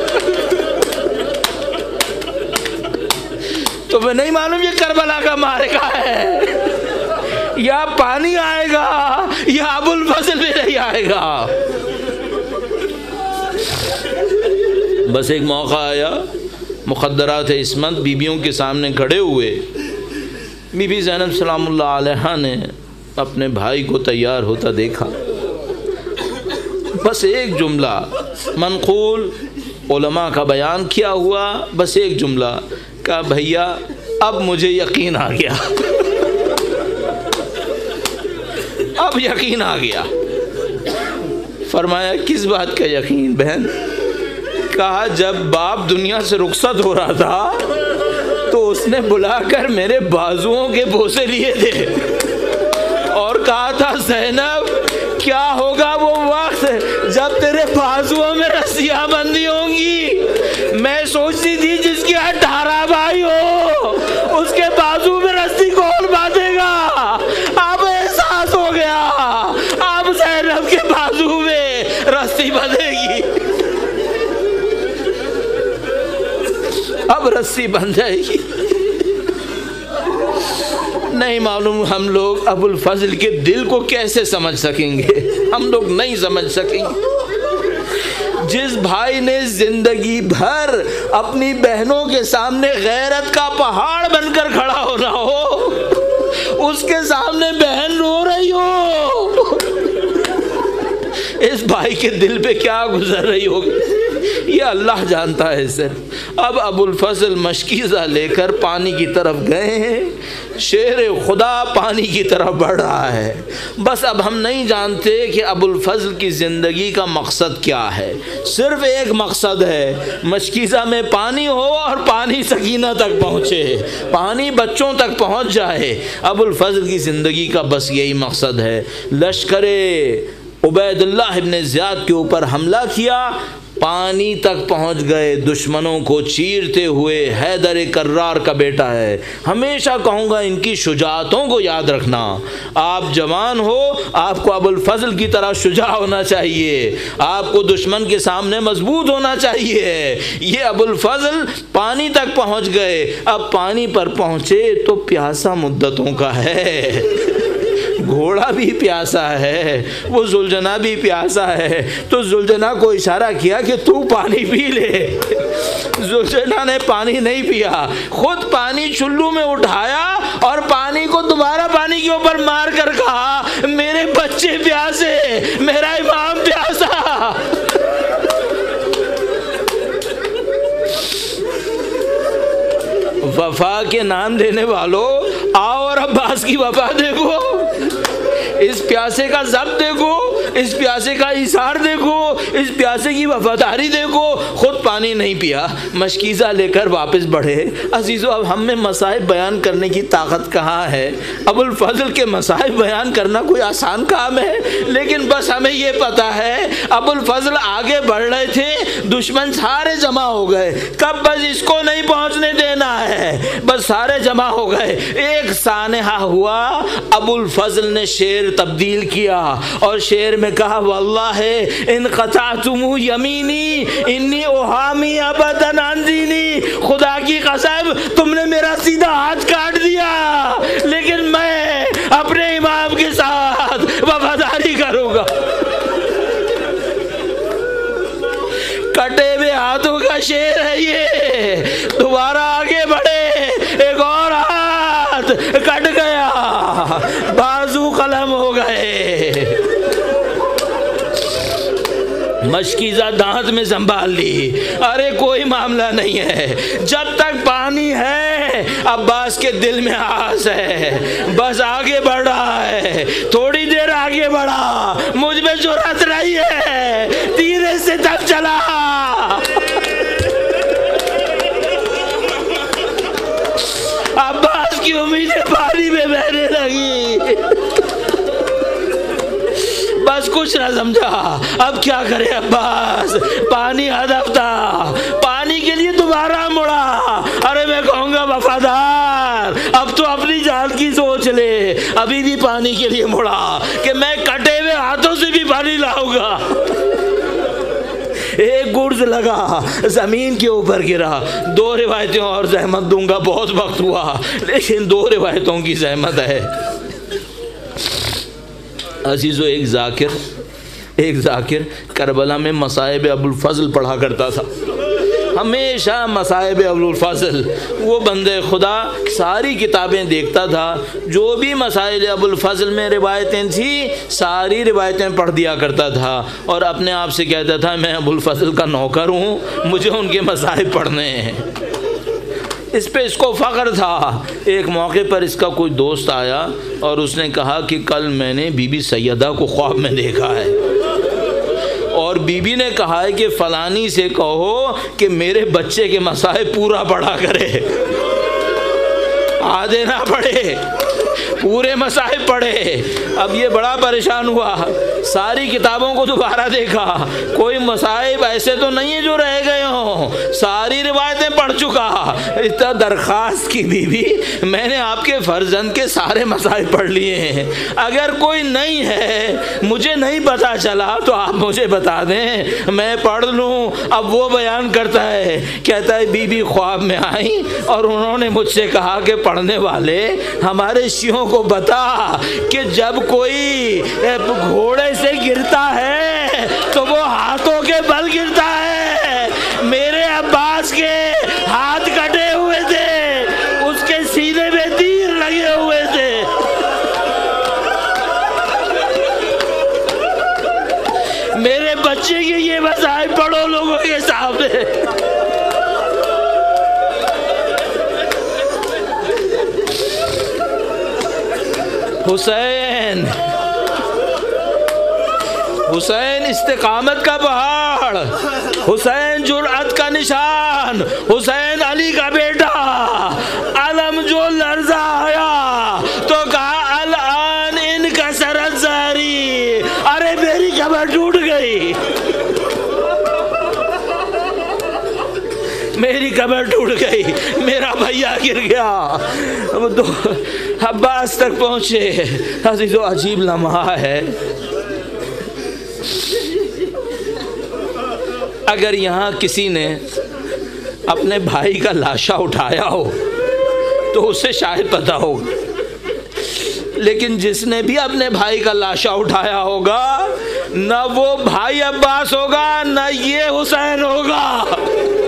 تو میں نہیں معلوم یہ کربلا کا معرکہ ہے، یا پانی آئے گا یا ابو الفضل بھی نہیں آئے گا۔ بس ایک موقع آیا، مخدرات عصمت بیویوں کے سامنے کھڑے ہوئے، بی بی زینب سلام اللہ علیہا نے اپنے بھائی کو تیار ہوتا دیکھا، بس ایک جملہ منقول علماء کا بیان کیا ہوا، بس ایک جملہ کہا، بھیا اب مجھے یقین آ گیا، اب یقین آ گیا۔ فرمایا کس بات کا یقین بہن؟ کہا جب باپ دنیا سے رخصت ہو رہا تھا تو اس نے بلا کر میرے بازوؤں کے بوسے لیے تھے اور کہا تھا زینب کیا ہوگا وہ وقت جب تیرے بازوؤں میں رسیاں بندھی ہوں گی۔ میں سوچتی تھی جس کی 18 بھائی ہو اس کے بازو میں رسی کون باندھے گا، اب احساس ہو گیا اب زینب کے بازو میں رسی بندھے گی، اب رسی بن جائے گی۔ نہیں معلوم ہم لوگ ابو الفضل کے دل کو کیسے سمجھ سکیں گے، ہم لوگ نہیں سمجھ سکیں گے۔ جس بھائی نے زندگی بھر اپنی بہنوں کے سامنے غیرت کا پہاڑ بن کر کھڑا ہونا ہو، اس کے سامنے بہن رو رہی ہو، اس بھائی کے دل پہ کیا گزر رہی ہوگی یہ اللہ جانتا ہے سر۔ اب ابو الفضل مشکیزہ لے کر پانی کی طرف گئے ہیں، شیر خدا پانی کی طرف بڑھ رہا ہے۔ بس اب ہم نہیں جانتے کہ ابو الفضل کی زندگی کا مقصد کیا ہے، صرف ایک مقصد ہے مشکیزہ میں پانی ہو اور پانی سکینہ تک پہنچے، پانی بچوں تک پہنچ جائے۔ ابو الفضل کی زندگی کا بس یہی مقصد ہے۔ لشکر عبید اللہ ابن زیاد کے اوپر حملہ کیا، پانی تک پہنچ گئے، دشمنوں کو چیرتے ہوئے۔ حیدر کرار کا بیٹا ہے، ہمیشہ کہوں گا ان کی شجاعتوں کو یاد رکھنا۔ آپ جوان ہو، آپ کو ابو الفضل کی طرح شجاع ہونا چاہیے، آپ کو دشمن کے سامنے مضبوط ہونا چاہیے۔ یہ ابو الفضل پانی تک پہنچ گئے، اب پانی پر پہنچے تو پیاسا مدتوں کا ہے، گھوڑا بھی پیاسا ہے، وہ زلجنا بھی پیاسا ہے، تو زلجنا کو اشارہ کیا کہ تو پانی پی لے۔ زلجنا نے پانی نہیں پیا، خود پانی چلو میں اٹھایا اور پانی کو دوبارہ پانی کے اوپر مار کر کہا میرے بچے پیاسے، میرا امام پیاسا۔ وفا کے نام دینے والوں آؤ اور عباس کی وفا دیکھو، اس پیاسے کا ضبط دیکھو، اس پیاسے کا ایثار دیکھو، اس پیاسے کی وفاداری دیکھو۔ خود پانی نہیں پیا، مشکیزہ لے کر واپس بڑھے۔ عزیزو اب ہم میں مصائب بیان کرنے کی طاقت کہاں ہے؟ ابو الفضل کے مصائب بیان کرنا کوئی آسان کام ہے، لیکن بس ہمیں یہ پتا ہے ابو الفضل آگے بڑھ رہے تھے، دشمن سارے جمع ہو گئے، کب بس اس کو نہیں پہنچنے دینا ہے، بس سارے جمع ہو گئے۔ ایک سانحہ ہوا، ابو الفضل نے شعر تبدیل کیا اور شعر میں کہا واللہ ان قطعتم یمینی انی احامی ابدا عن دینی، خدا کی قسم تم نے میرا سیدھا ہاتھ کاٹ دیا لیکن میں اپنے امام کے ساتھ وفاداری کروں گا۔ کٹے ہوئے ہاتھوں کا شعر ہے یہ، دوبارہ آگے بڑھے، ایک اور ہاتھ کٹ گیا، بازو قلم ہو گئے، مشکیزہ دانت میں سنبھال لی، ارے کوئی معاملہ نہیں ہے، جب تک پانی ہے عباس کے دل میں آس ہے، بس آگے بڑھ رہا ہے، تھوڑی دیر آگے بڑھا، مجھ میں جرأت رہی ہے، تیرے سے تب چلا، عباس کی امیدیں پانی میں بہنے لگی۔ बस कुछ ना समझा, अब क्या करे अब्बास, पानी हदफ था, पानी के लिए दोबारा मुड़ा। अरे मैं कहूँगा वफादार, अब तो अपनी जान की सोच ले, अभी भी पानी के लिए मुड़ा कि मैं कटे हुए हाथों से भी पानी लाऊंगा। एक गुर्ज लगा, जमीन के ऊपर गिरा। 2 रिवायतें और जहमत दूंगा, बहुत वक्त हुआ, लेकिन 2 रिवायतों की जहमत है। अजीज़ो, एक जाकिर करबला में मसाइब अबुल फजल पढ़ा करता था, हमेशा मसाइब अबुल फजल। वो बंदे खुदा सारी किताबें देखता था, जो भी मसाइल अबुल फजल में रिवायतें थी सारी रिवायतें पढ़ दिया करता था और अपने आप से कहता था मैं अबुल फजल का नौकर हूँ, मुझे उनके मसाइब पढ़ने हैं। इस पे इसको फ़ख्र था। एक मौके पर इसका कोई दोस्त आया और उसने कहा कि कल मैंने बीबी सैयदा को ख्वाब में देखा है और बीबी ने कहा है कि फ़लानी से कहो कि मेरे बच्चे के मसाइब पूरा पढ़ा करे, आधे ना पढ़े, पूरे मसाइब पढ़े। अब ये बड़ा परेशान हुआ, सारी किताबों को दोबारा देखा, कोई मसाइब ऐसे तो नहीं है जो रह गए हों, सारी रिवायतें पढ़ चुका। इतना दरख्वास्त की बीबी, मैंने आपके फर्जंद के सारे मसाइब पढ़ लिए हैं, अगर कोई नहीं है, मुझे नहीं पता चला तो आप मुझे बता दें, मैं पढ़ लूँ। अब वो बयान करता है, कहता है बीबी ख्वाब में आई और उन्होंने मुझसे कहा कि पढ़ने वाले हमारे शियों को बता कि जब कोई घोड़े से गिरता है तो वो हाथों के बल गिरता है। मेरे अब्बास के हाथ कटे हुए थे, उसके सीने में तीर लगे हुए थे। मेरे बच्चे के ये मसाइब पढ़ो लोगों के सामने। हुसैन इस्तिकामत का पहाड़, हुसैन जुर्अत का निशान, हुसैन अली का बेटा। अलम जो लर्जा आया तो कहा अल आन इनका सरत जारी। अरे मेरी कमर टूट गई, मेरी कमर टूट गई, मेरा भैया गिर गया। अब्बास तक पहुंचे। अजीज़ो, अजीब लम्हा है। अगर यहाँ किसी ने अपने भाई का लाशा उठाया हो तो उसे शायद पता होगा, लेकिन जिसने भी अपने भाई का लाशा उठाया होगा न वो भाई अब्बास होगा न ये हुसैन होगा।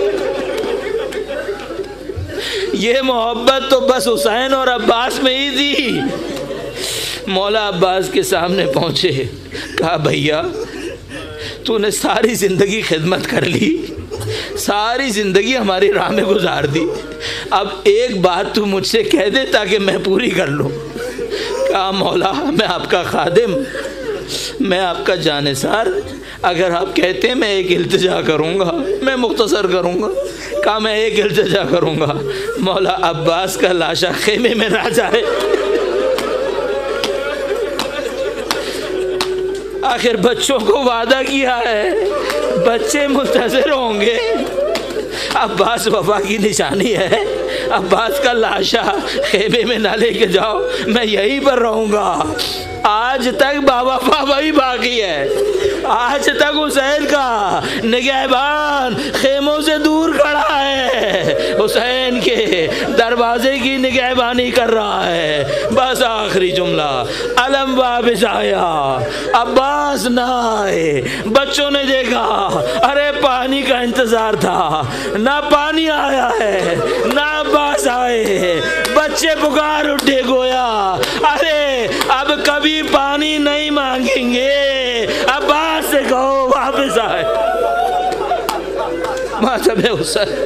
ये मोहब्बत तो बस हुसैन और अब्बास में ही थी। मौला अब्बास के सामने पहुंचे, कहा भैया तूने सारी ज़िंदगी खिदमत कर ली, सारी ज़िंदगी हमारी राह में गुजार दी, अब एक बात तू मुझसे कह दे ताकि मैं पूरी कर लूँ। कहा मौला मैं आपका खादिम, मैं आपका जानिसार, अगर आप कहते हैं मैं एक इल्तिजा करूँगा, मैं मुख्तसर करूँगा। कहा मैं एक इल्तिजा करूँगा, मौला अब्बास का लाशा खेमे में ना जाए। आखिर बच्चों को वादा किया है, बच्चे मुंतज़िर होंगे। अब्बास वफा की निशानी है, अब्बास का लाशा खेमे में ना लेके जाओ, मैं यहीं पर रहूँगा। आज तक बाबा वही बाकी है, आज तक हुसैन का निगहबान खेमों से दूर खड़ा है, हुसैन के दरवाजे की निगहबानी कर रहा है। बस आखिरी जुमला, अलम वापस आया, अब्बास ना आए। बच्चों ने देखा, अरे पानी का इंतजार था, ना पानी आया है ना अब्बास आए। बच्चे पुकार उठे गोया, अरे अब कभी पानी नहीं मांगेंगे, अब्बास से कहो वापस आए। मातम हुसैन।